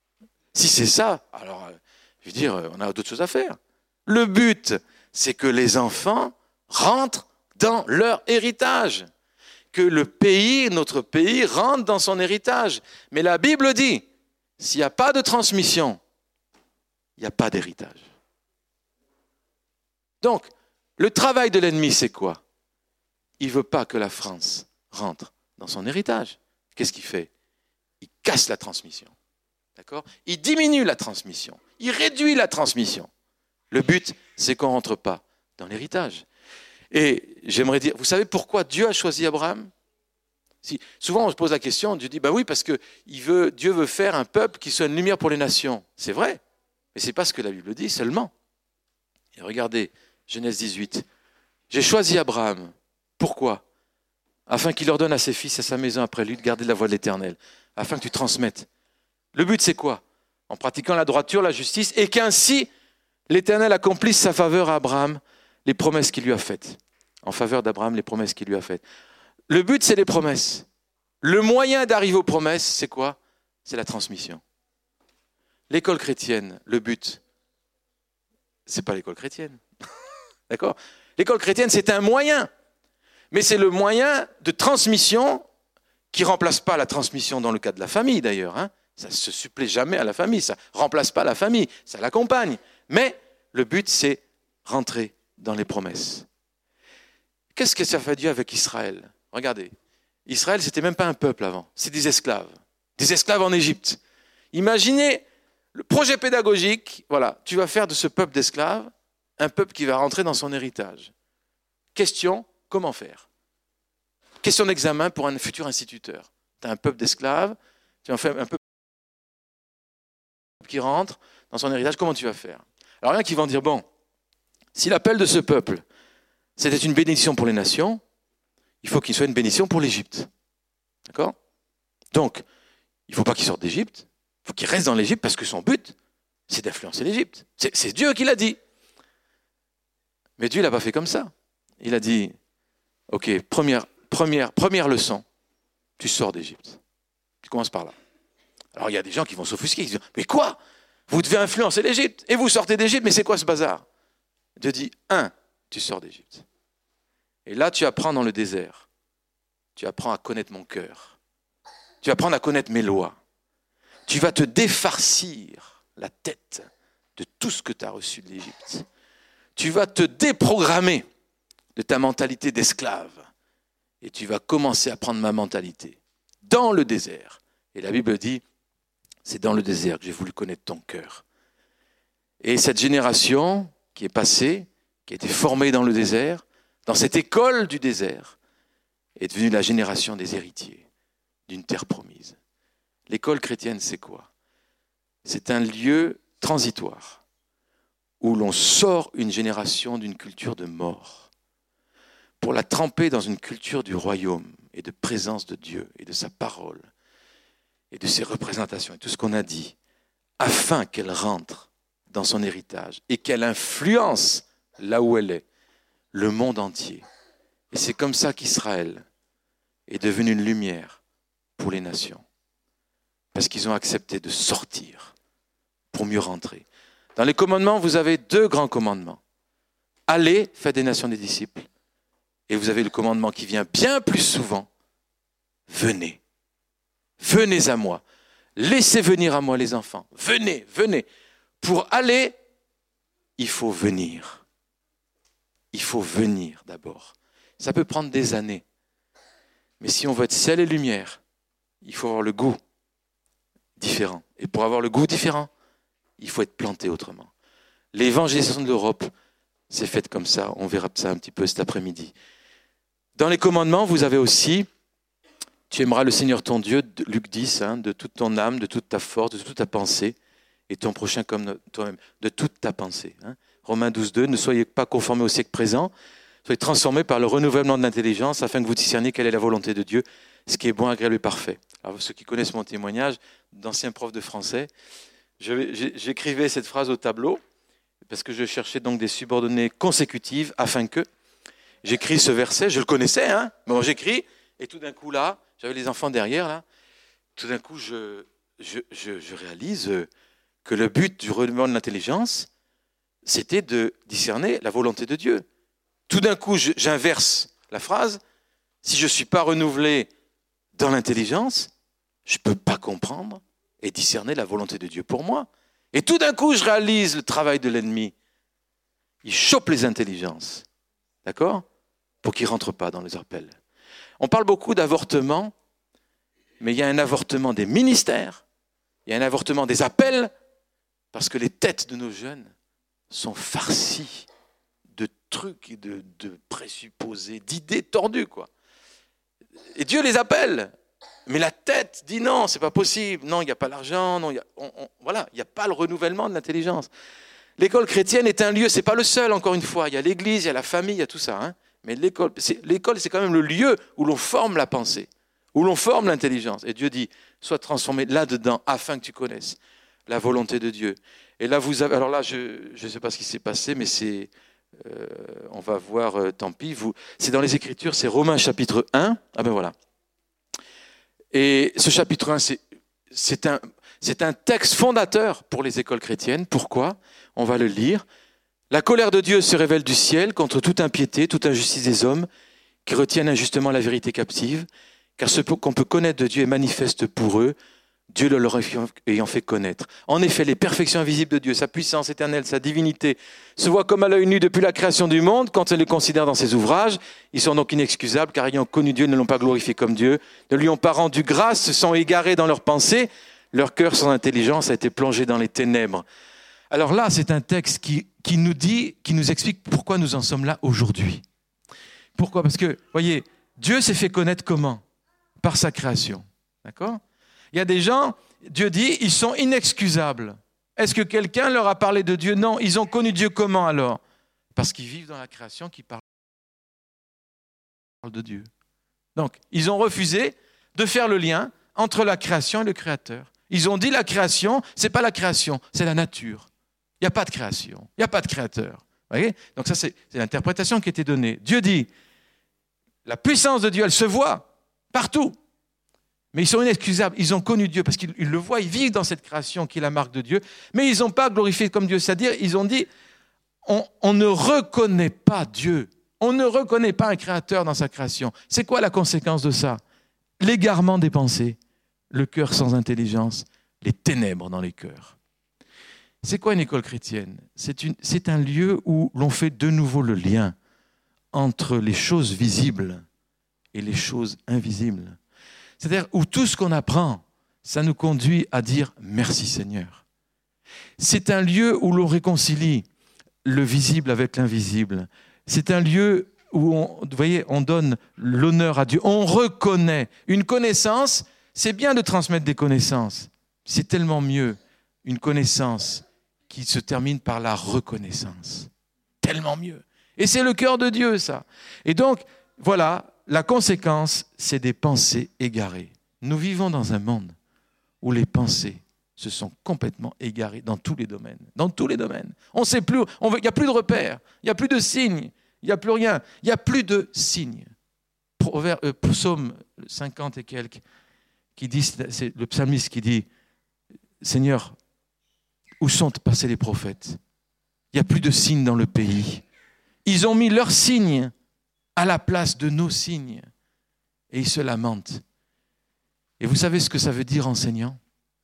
Si c'est ça, alors, je veux dire, on a d'autres choses à faire. Le but, c'est que les enfants rentrent dans leur héritage. Que le pays, notre pays, rentre dans son héritage. Mais la Bible dit, s'il n'y a pas de transmission, il n'y a pas d'héritage. Donc, le travail de l'ennemi, c'est quoi ? Il ne veut pas que la France rentre dans son héritage. Qu'est-ce qu'il fait ? Il casse la transmission. D'accord ? Il diminue la transmission. Il réduit la transmission. Le but, c'est qu'on ne rentre pas dans l'héritage. Et j'aimerais dire, vous savez pourquoi Dieu a choisi Abraham ? Si, souvent, on se pose la question, Dieu dit, ben oui, parce que il veut, Dieu veut faire un peuple qui soit une lumière pour les nations. C'est vrai, mais ce n'est pas ce que la Bible dit seulement. Et regardez, Genèse dix-huit. J'ai choisi Abraham. Pourquoi ? Afin qu'il ordonne à ses fils et à sa maison après lui de garder la voie de l'Éternel. Afin que tu transmettes. Le but, c'est quoi ? En pratiquant la droiture, la justice, et qu'ainsi l'Éternel accomplisse sa faveur à Abraham, les promesses qu'il lui a faites. En faveur d'Abraham, les promesses qu'il lui a faites. Le but, c'est les promesses. Le moyen d'arriver aux promesses, c'est quoi? C'est la transmission. L'école chrétienne, le but, c'est pas l'école chrétienne. D'accord? L'école chrétienne, c'est un moyen. Mais c'est le moyen de transmission qui ne remplace pas la transmission dans le cas de la famille, d'ailleurs. Hein. Ça ne se supplée jamais à la famille, ça ne remplace pas la famille, ça l'accompagne. Mais le but, c'est rentrer dans les promesses. Qu'est-ce que ça fait Dieu avec Israël? Regardez, Israël, ce n'était même pas un peuple avant, c'est des esclaves. Des esclaves en Égypte. Imaginez le projet pédagogique, voilà, tu vas faire de ce peuple d'esclaves un peuple qui va rentrer dans son héritage. Question, comment faire? Question d'examen pour un futur instituteur. Tu as un peuple d'esclaves, tu en fais un peuple qui rentre dans son héritage, comment tu vas faire? Alors il y en a qui vont dire, bon, si l'appel de ce peuple, c'était une bénédiction pour les nations, il faut qu'il soit une bénédiction pour l'Égypte. D'accord? Donc, il ne faut pas qu'il sorte d'Égypte, il faut qu'il reste dans l'Égypte parce que son but, c'est d'influencer l'Égypte. C'est, c'est Dieu qui l'a dit. Mais Dieu ne l'a pas fait comme ça. Il a dit, ok, première, première, première leçon, tu sors d'Égypte. Tu commences par là. Alors il y a des gens qui vont s'offusquer, qui disent, mais quoi? Vous devez influencer l'Égypte et vous sortez d'Égypte, mais c'est quoi ce bazar? Dieu dit, un, tu sors d'Égypte. Et là, tu apprends dans le désert. Tu apprends à connaître mon cœur. Tu vas apprendre à connaître mes lois. Tu vas te défarcir la tête de tout ce que tu as reçu de l'Égypte. Tu vas te déprogrammer de ta mentalité d'esclave. Et tu vas commencer à prendre ma mentalité dans le désert. Et la Bible dit, c'est dans le désert que j'ai voulu connaître ton cœur. Et cette génération qui est passée, qui a été formée dans le désert, dans cette école du désert, est devenue la génération des héritiers d'une terre promise. L'école chrétienne, c'est quoi? C'est un lieu transitoire où l'on sort une génération d'une culture de mort pour la tremper dans une culture du royaume et de présence de Dieu et de sa parole et de ses représentations et tout ce qu'on a dit, afin qu'elle rentre dans son héritage et qu'elle influence là où elle est, le monde entier. Et c'est comme ça qu'Israël est devenu une lumière pour les nations. Parce qu'ils ont accepté de sortir pour mieux rentrer. Dans les commandements, vous avez deux grands commandements. Allez, faites des nations des disciples. Et vous avez le commandement qui vient bien plus souvent. Venez. Venez à moi. Laissez venir à moi les enfants. Venez, venez. Pour aller, il faut venir. Il faut venir d'abord. Ça peut prendre des années. Mais si on veut être sel et lumière, il faut avoir le goût différent. Et pour avoir le goût différent, il faut être planté autrement. L'évangélisation de l'Europe, c'est fait comme ça. On verra ça un petit peu cet après-midi. Dans les commandements, vous avez aussi, tu aimeras le Seigneur ton Dieu, Luc dix, hein, de toute ton âme, de toute ta force, de toute ta pensée, et ton prochain comme toi-même, de toute ta pensée. Hein. Romains douze, deux, ne soyez pas conformés au siècle présent, soyez transformés par le renouvellement de l'intelligence, afin que vous discerniez quelle est la volonté de Dieu, ce qui est bon, agréable et parfait. Alors, ceux qui connaissent mon témoignage, d'ancien prof de français, je, j'écrivais cette phrase au tableau, parce que je cherchais donc des subordonnées consécutives, afin que, j'écris ce verset, je le connaissais, hein, bon, j'écris, et tout d'un coup là, j'avais les enfants derrière, là, tout d'un coup je, je, je, je réalise que le but du renouvellement de l'intelligence, c'était de discerner la volonté de Dieu. Tout d'un coup, je, j'inverse la phrase, si je ne suis pas renouvelé dans l'intelligence, je ne peux pas comprendre et discerner la volonté de Dieu pour moi. Et tout d'un coup, je réalise le travail de l'ennemi. Il chope les intelligences, d'accord? Pour qu'ils ne rentrent pas dans les appels. On parle beaucoup d'avortement, mais il y a un avortement des ministères, il y a un avortement des appels, parce que les têtes de nos jeunes sont farcies de trucs et de, de présupposés, d'idées tordues, quoi. Et Dieu les appelle, mais la tête dit non, c'est pas possible, non, il n'y a pas l'argent, non, il y a, on, on, voilà, il n'y a pas le renouvellement de l'intelligence. L'école chrétienne est un lieu, c'est pas le seul, encore une fois, il y a l'église, il y a la famille, il y a tout ça, hein. Mais l'école c'est, l'école, c'est quand même le lieu où l'on forme la pensée, où l'on forme l'intelligence. Et Dieu dit, sois transformé là-dedans, afin que tu connaisses la volonté de Dieu. Et là, vous avez, alors là, je ne sais pas ce qui s'est passé, mais c'est, euh, on va voir, euh, tant pis, vous, c'est dans les Écritures, c'est Romains chapitre un, ah ben voilà. Et ce chapitre un, c'est, c'est, un, c'est un texte fondateur pour les écoles chrétiennes. Pourquoi ? On va le lire. La colère de Dieu se révèle du ciel contre toute impiété, toute injustice des hommes qui retiennent injustement la vérité captive, car ce qu'on peut connaître de Dieu est manifeste pour eux, Dieu le leur ayant fait connaître. En effet, les perfections invisibles de Dieu, sa puissance éternelle, sa divinité, se voient comme à l'œil nu depuis la création du monde, quand elle les considère dans ses ouvrages. Ils sont donc inexcusables, car ayant connu Dieu, ne l'ont pas glorifié comme Dieu, ne lui ont pas rendu grâce, se sont égarés dans leurs pensées, leur cœur sans intelligence a été plongé dans les ténèbres. Alors là, c'est un texte qui, qui nous dit, qui nous explique pourquoi nous en sommes là aujourd'hui. Pourquoi ? Parce que, voyez, Dieu s'est fait connaître comment ? Par sa création. D'accord ? Il y a des gens, Dieu dit, ils sont inexcusables. Est-ce que quelqu'un leur a parlé de Dieu ? Non. Ils ont connu Dieu comment alors ? Parce qu'ils vivent dans la création qui parle de Dieu. Donc, ils ont refusé de faire le lien entre la création et le Créateur. Ils ont dit la création, ce n'est pas la création, c'est la nature. Il n'y a pas de création, il n'y a pas de Créateur. Vous voyez ? Donc ça, c'est, c'est l'interprétation qui a été donnée. Dieu dit, la puissance de Dieu, elle se voit partout. Mais ils sont inexcusables, ils ont connu Dieu parce qu'ils le voient, ils vivent dans cette création qui est la marque de Dieu, mais ils n'ont pas glorifié comme Dieu, c'est-à-dire ils ont dit, on, on ne reconnaît pas Dieu, on ne reconnaît pas un créateur dans sa création. C'est quoi la conséquence de ça ? L'égarement des pensées, le cœur sans intelligence, les ténèbres dans les cœurs. C'est quoi une école chrétienne ? C'est, une, c'est un lieu où l'on fait de nouveau le lien entre les choses visibles et les choses invisibles. C'est-à-dire où tout ce qu'on apprend, ça nous conduit à dire « Merci Seigneur ». C'est un lieu où l'on réconcilie le visible avec l'invisible. C'est un lieu où, on, vous voyez, on donne l'honneur à Dieu. On reconnaît. Une connaissance, c'est bien de transmettre des connaissances. C'est tellement mieux, une connaissance qui se termine par la reconnaissance. Tellement mieux. Et c'est le cœur de Dieu, ça. Et donc, voilà, la conséquence, c'est des pensées égarées. Nous vivons dans un monde où les pensées se sont complètement égarées dans tous les domaines. Dans tous les domaines. On ne sait plus, il n'y a plus de repères, il n'y a plus de signes, il n'y a plus rien. Il n'y a plus de signes. Proverbe, euh, Psaume cinquante et quelques, qui dit, c'est le psalmiste qui dit, Seigneur, où sont passés les prophètes ? Il n'y a plus de signes dans le pays. Ils ont mis leurs signes à la place de nos signes. Et ils se lamentent. Et vous savez ce que ça veut dire, enseignant ?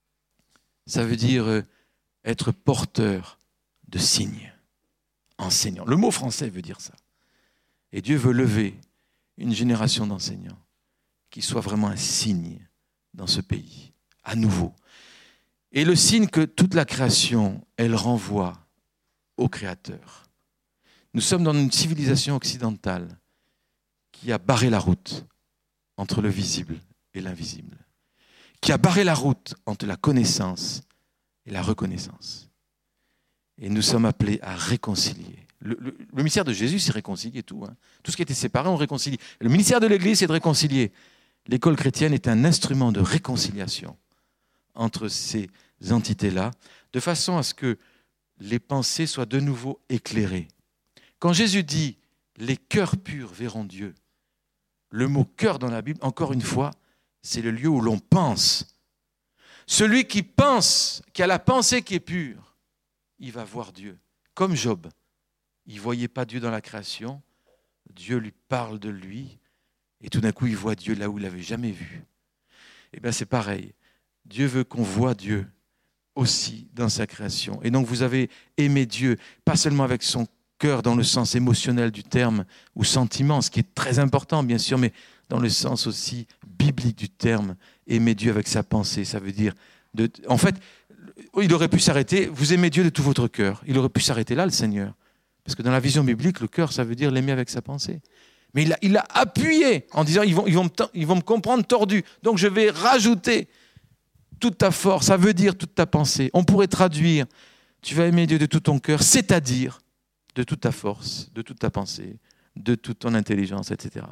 Ça veut dire euh, être porteur de signes. Enseignant. Le mot français veut dire ça. Et Dieu veut lever une génération d'enseignants qui soit vraiment un signe dans ce pays, à nouveau. Et le signe que toute la création, elle renvoie au Créateur. Nous sommes dans une civilisation occidentale qui a barré la route entre le visible et l'invisible, qui a barré la route entre la connaissance et la reconnaissance. Et nous sommes appelés à réconcilier. Le, le, le ministère de Jésus, c'est réconcilier tout. Hein. Tout ce qui était séparé, on réconcilie. Le ministère de l'Église, c'est de réconcilier. L'école chrétienne est un instrument de réconciliation entre ces entités-là, de façon à ce que les pensées soient de nouveau éclairées. Quand Jésus dit « les cœurs purs verront Dieu », le mot « cœur » dans la Bible, encore une fois, c'est le lieu où l'on pense. Celui qui pense, qui a la pensée qui est pure, il va voir Dieu. Comme Job, il ne voyait pas Dieu dans la création, Dieu lui parle de lui, et tout d'un coup, il voit Dieu là où il ne l'avait jamais vu. Eh bien, c'est pareil. Dieu veut qu'on voit Dieu aussi dans sa création. Et donc, vous avez aimé Dieu, pas seulement avec son cœur dans le sens émotionnel du terme, ou sentiment, ce qui est très important, bien sûr, mais dans le sens aussi biblique du terme, aimer Dieu avec sa pensée. Ça veut dire, de, en fait, il aurait pu s'arrêter, vous aimez Dieu de tout votre cœur. Il aurait pu s'arrêter là, le Seigneur. Parce que dans la vision biblique, le cœur, ça veut dire l'aimer avec sa pensée. Mais il a, il a appuyé en disant, ils vont, ils, vont me, ils vont me comprendre tordu. Donc je vais rajouter toute ta force, ça veut dire toute ta pensée. On pourrait traduire, tu vas aimer Dieu de tout ton cœur, c'est-à-dire de toute ta force, de toute ta pensée, de toute ton intelligence, et cetera.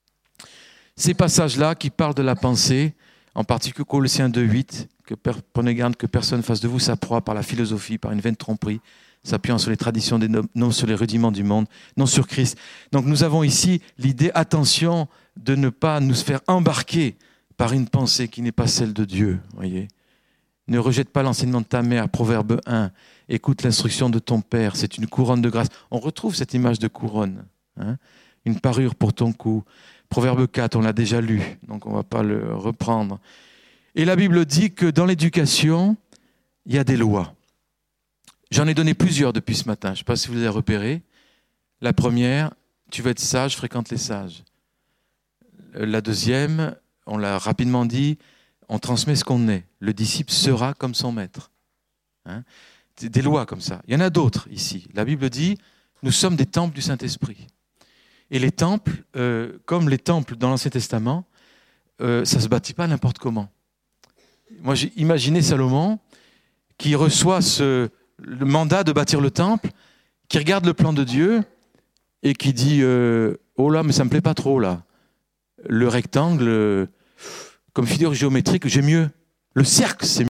Ces passages-là qui parlent de la pensée, en particulier Colossiens deux huit, que prenez garde que personne ne fasse de vous sa proie par la philosophie, par une vaine tromperie, s'appuyant sur les traditions des hommes, non sur les rudiments du monde, non sur Christ. Donc nous avons ici l'idée, attention, de ne pas nous faire embarquer par une pensée qui n'est pas celle de Dieu, voyez. Ne rejette pas l'enseignement de ta mère, Proverbe un. Écoute l'instruction de ton père, c'est une couronne de grâce. On retrouve cette image de couronne, hein, une parure pour ton cou. Proverbe quatre, on l'a déjà lu, donc on ne va pas le reprendre. Et la Bible dit que dans l'éducation, il y a des lois. J'en ai donné plusieurs depuis ce matin, je ne sais pas si vous avez repéré. La première, tu veux être sage, fréquente les sages. La deuxième, on l'a rapidement dit, on transmet ce qu'on est. Le disciple sera comme son maître. Hein, des lois comme ça. Il y en a d'autres ici. La Bible dit, nous sommes des temples du Saint-Esprit. Et les temples, euh, comme les temples dans l'Ancien Testament, euh, ça ne se bâtit pas n'importe comment. Moi, j'ai imaginé Salomon qui reçoit ce, le mandat de bâtir le temple, qui regarde le plan de Dieu et qui dit euh, « Oh là, mais ça ne me plaît pas trop, là. Le rectangle, euh, comme figure géométrique, j'ai mieux. Le cercle, c'est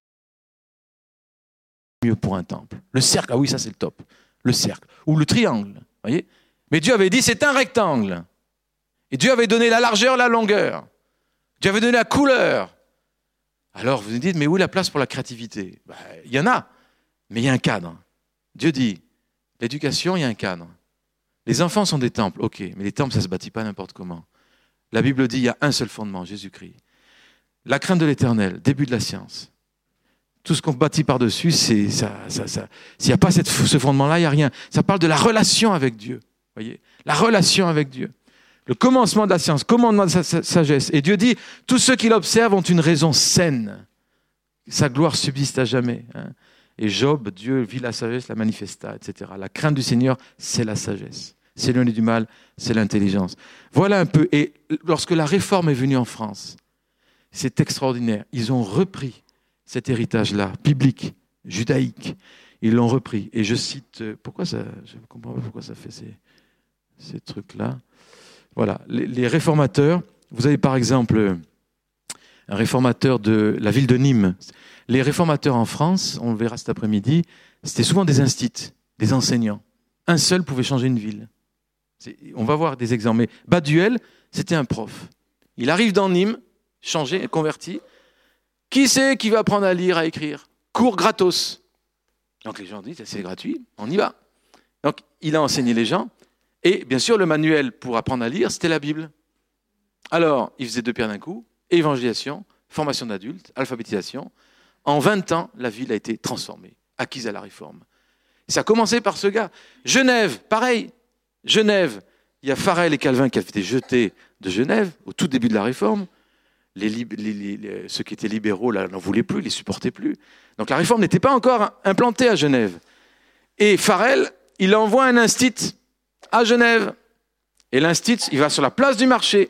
mieux pour un temple. Le cercle, ah oui, ça c'est le top. Le cercle. Ou le triangle, voyez. Mais Dieu avait dit, c'est un rectangle. Et Dieu avait donné la largeur, la longueur. Dieu avait donné la couleur. Alors vous vous dites, mais où est la place pour la créativité? Ben, il y en a, mais il y a un cadre. Dieu dit, l'éducation, il y a un cadre. Les enfants sont des temples, ok, mais les temples, ça ne se bâtit pas n'importe comment. La Bible dit, il y a un seul fondement, Jésus-Christ. La crainte de l'éternel, début de la science. Tout ce qu'on bâtit par-dessus, c'est ça, ça, ça. S'il n'y a pas cette, ce fondement-là, il n'y a rien. Ça parle de la relation avec Dieu. Voyez, la relation avec Dieu. Le commencement de la science, commandement de sa sagesse. Et Dieu dit, tous ceux qui l'observent ont une raison saine. Sa gloire subsiste à jamais. Hein. Et Job, Dieu vit la sagesse, la manifesta, et cetera. La crainte du Seigneur, c'est la sagesse. S'éloigner du mal, c'est l'intelligence. Voilà un peu. Et lorsque la réforme est venue en France, c'est extraordinaire. Ils ont repris cet héritage-là, biblique, judaïque. Ils l'ont repris. Et je cite, pourquoi ça, je ne comprends pas pourquoi ça fait ces, ces trucs-là. Voilà, les, les réformateurs, vous avez par exemple un réformateur de la ville de Nîmes. Les réformateurs en France, on le verra cet après-midi, c'était souvent des instits, des enseignants. Un seul pouvait changer une ville. C'est, on va voir des exemples. Mais Baduel, c'était un prof. Il arrive dans Nîmes, changé, converti. Qui c'est qui va apprendre à lire, à écrire? Cours gratos. Donc les gens disent, c'est gratuit, on y va. Donc il a enseigné les gens. Et bien sûr, le manuel pour apprendre à lire, c'était la Bible. Alors, il faisait deux pierres d'un coup, évangélisation, formation d'adultes, alphabétisation. En vingt ans, la ville a été transformée, acquise à la réforme. Et ça a commencé par ce gars. Genève, pareil. Genève, il y a Farel et Calvin qui avaient été jetés de Genève au tout début de la réforme. Les, lib- les, les, les, ceux qui étaient libéraux là, n'en voulaient plus, ne les supportaient plus. Donc la réforme n'était pas encore implantée à Genève. Et Farel, il envoie un instit à Genève. Et l'instit, il va sur la place du marché.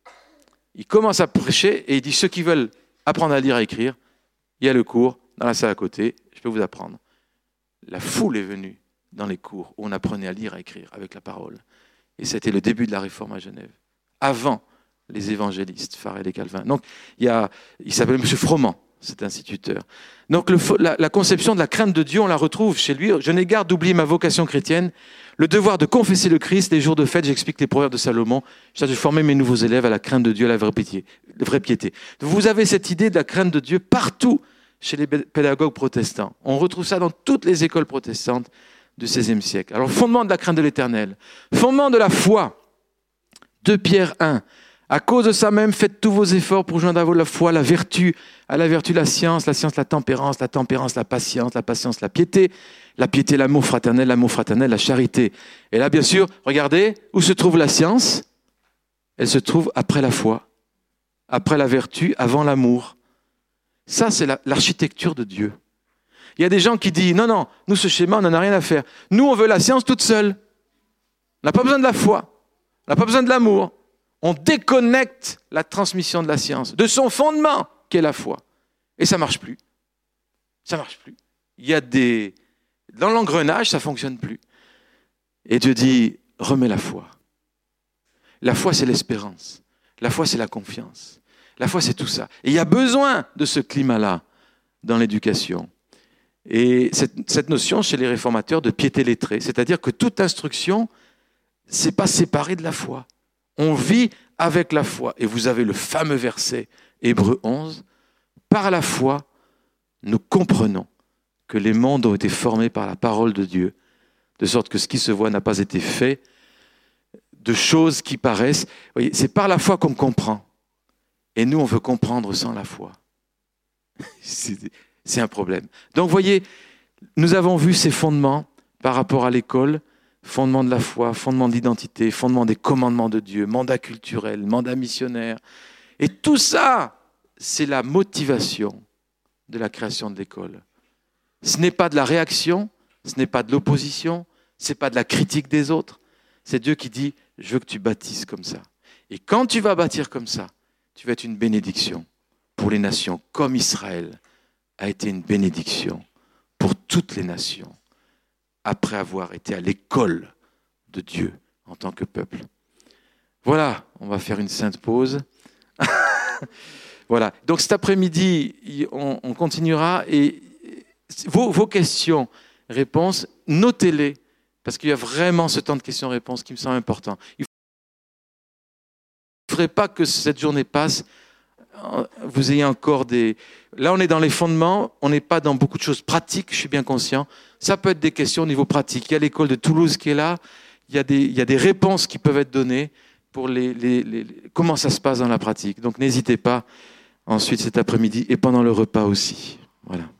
Il commence à prêcher et il dit, ceux qui veulent apprendre à lire et à écrire, il y a le cours dans la salle à côté, je peux vous apprendre. La foule est venue dans les cours où on apprenait à lire et à écrire avec la parole. Et c'était le début de la réforme à Genève. Avant les évangélistes, Farel et Calvin. Donc, il, y a, il s'appelle M. Froment, cet instituteur. Donc, le, la, la conception de la crainte de Dieu, on la retrouve chez lui. Je n'ai garde d'oublier ma vocation chrétienne, le devoir de confesser le Christ, les jours de fête, j'explique les proverbes de Salomon, je de former mes nouveaux élèves à la crainte de Dieu, à la vraie piété, la vraie piété. Vous avez cette idée de la crainte de Dieu partout chez les pédagogues protestants. On retrouve ça dans toutes les écoles protestantes du seizième siècle. Alors, fondement de la crainte de l'Éternel, fondement de la foi, deux Pierre un. À cause de ça même, faites tous vos efforts pour joindre à vous la foi, la vertu, à la vertu la science, la science la tempérance, la tempérance la patience, la patience la piété, la piété l'amour fraternel, l'amour fraternel la charité. Et là, bien sûr, regardez, où se trouve la science? Elle se trouve après la foi, après la vertu, avant l'amour. Ça, c'est la, l'architecture de Dieu. Il y a des gens qui disent, non, non, nous, ce schéma, on n'en a rien à faire. Nous, on veut la science toute seule. On n'a pas besoin de la foi. On n'a pas besoin de l'amour. On déconnecte la transmission de la science de son fondement, qui est la foi. Et ça ne marche plus. Ça ne marche plus. Il y a des... Dans l'engrenage, ça ne fonctionne plus. Et Dieu dit, remets la foi. La foi, c'est l'espérance. La foi, c'est la confiance. La foi, c'est tout ça. Et il y a besoin de ce climat-là dans l'éducation. Et cette, cette notion chez les réformateurs de piété lettrée, c'est-à-dire que toute instruction, ce n'est pas séparé de la foi. On vit avec la foi. Et vous avez le fameux verset, Hébreux onze, par la foi, nous comprenons que les mondes ont été formés par la parole de Dieu, de sorte que ce qui se voit n'a pas été fait de choses qui paraissent. Vous voyez, c'est par la foi qu'on comprend. Et nous, on veut comprendre sans la foi. C'est, c'est un problème. Donc, vous voyez, nous avons vu ces fondements par rapport à l'école, fondement de la foi, fondement d'identité, fondement des commandements de Dieu, mandat culturel, mandat missionnaire. Et tout ça, c'est la motivation de la création de l'école. Ce n'est pas de la réaction, ce n'est pas de l'opposition, ce n'est pas de la critique des autres. C'est Dieu qui dit, je veux que tu bâtisses comme ça. Et quand tu vas bâtir comme ça, tu vas être une bénédiction pour les nations, comme Israël a été une bénédiction pour toutes les nations, après avoir été à l'école de Dieu en tant que peuple. Voilà, on va faire une sainte pause. Voilà, donc cet après-midi, on, on continuera et vos, vos questions, réponses, notez-les, parce qu'il y a vraiment ce temps de questions-réponses qui me semble important. Il ne faudrait pas que cette journée passe, vous ayez encore des... Là, on est dans les fondements, on n'est pas dans beaucoup de choses pratiques, je suis bien conscient. Ça peut être des questions au niveau pratique. Il y a l'école de Toulouse qui est là, il y a des, il y a des réponses qui peuvent être données pour les, les, les, comment ça se passe dans la pratique. Donc n'hésitez pas, ensuite cet après-midi et pendant le repas aussi. Voilà.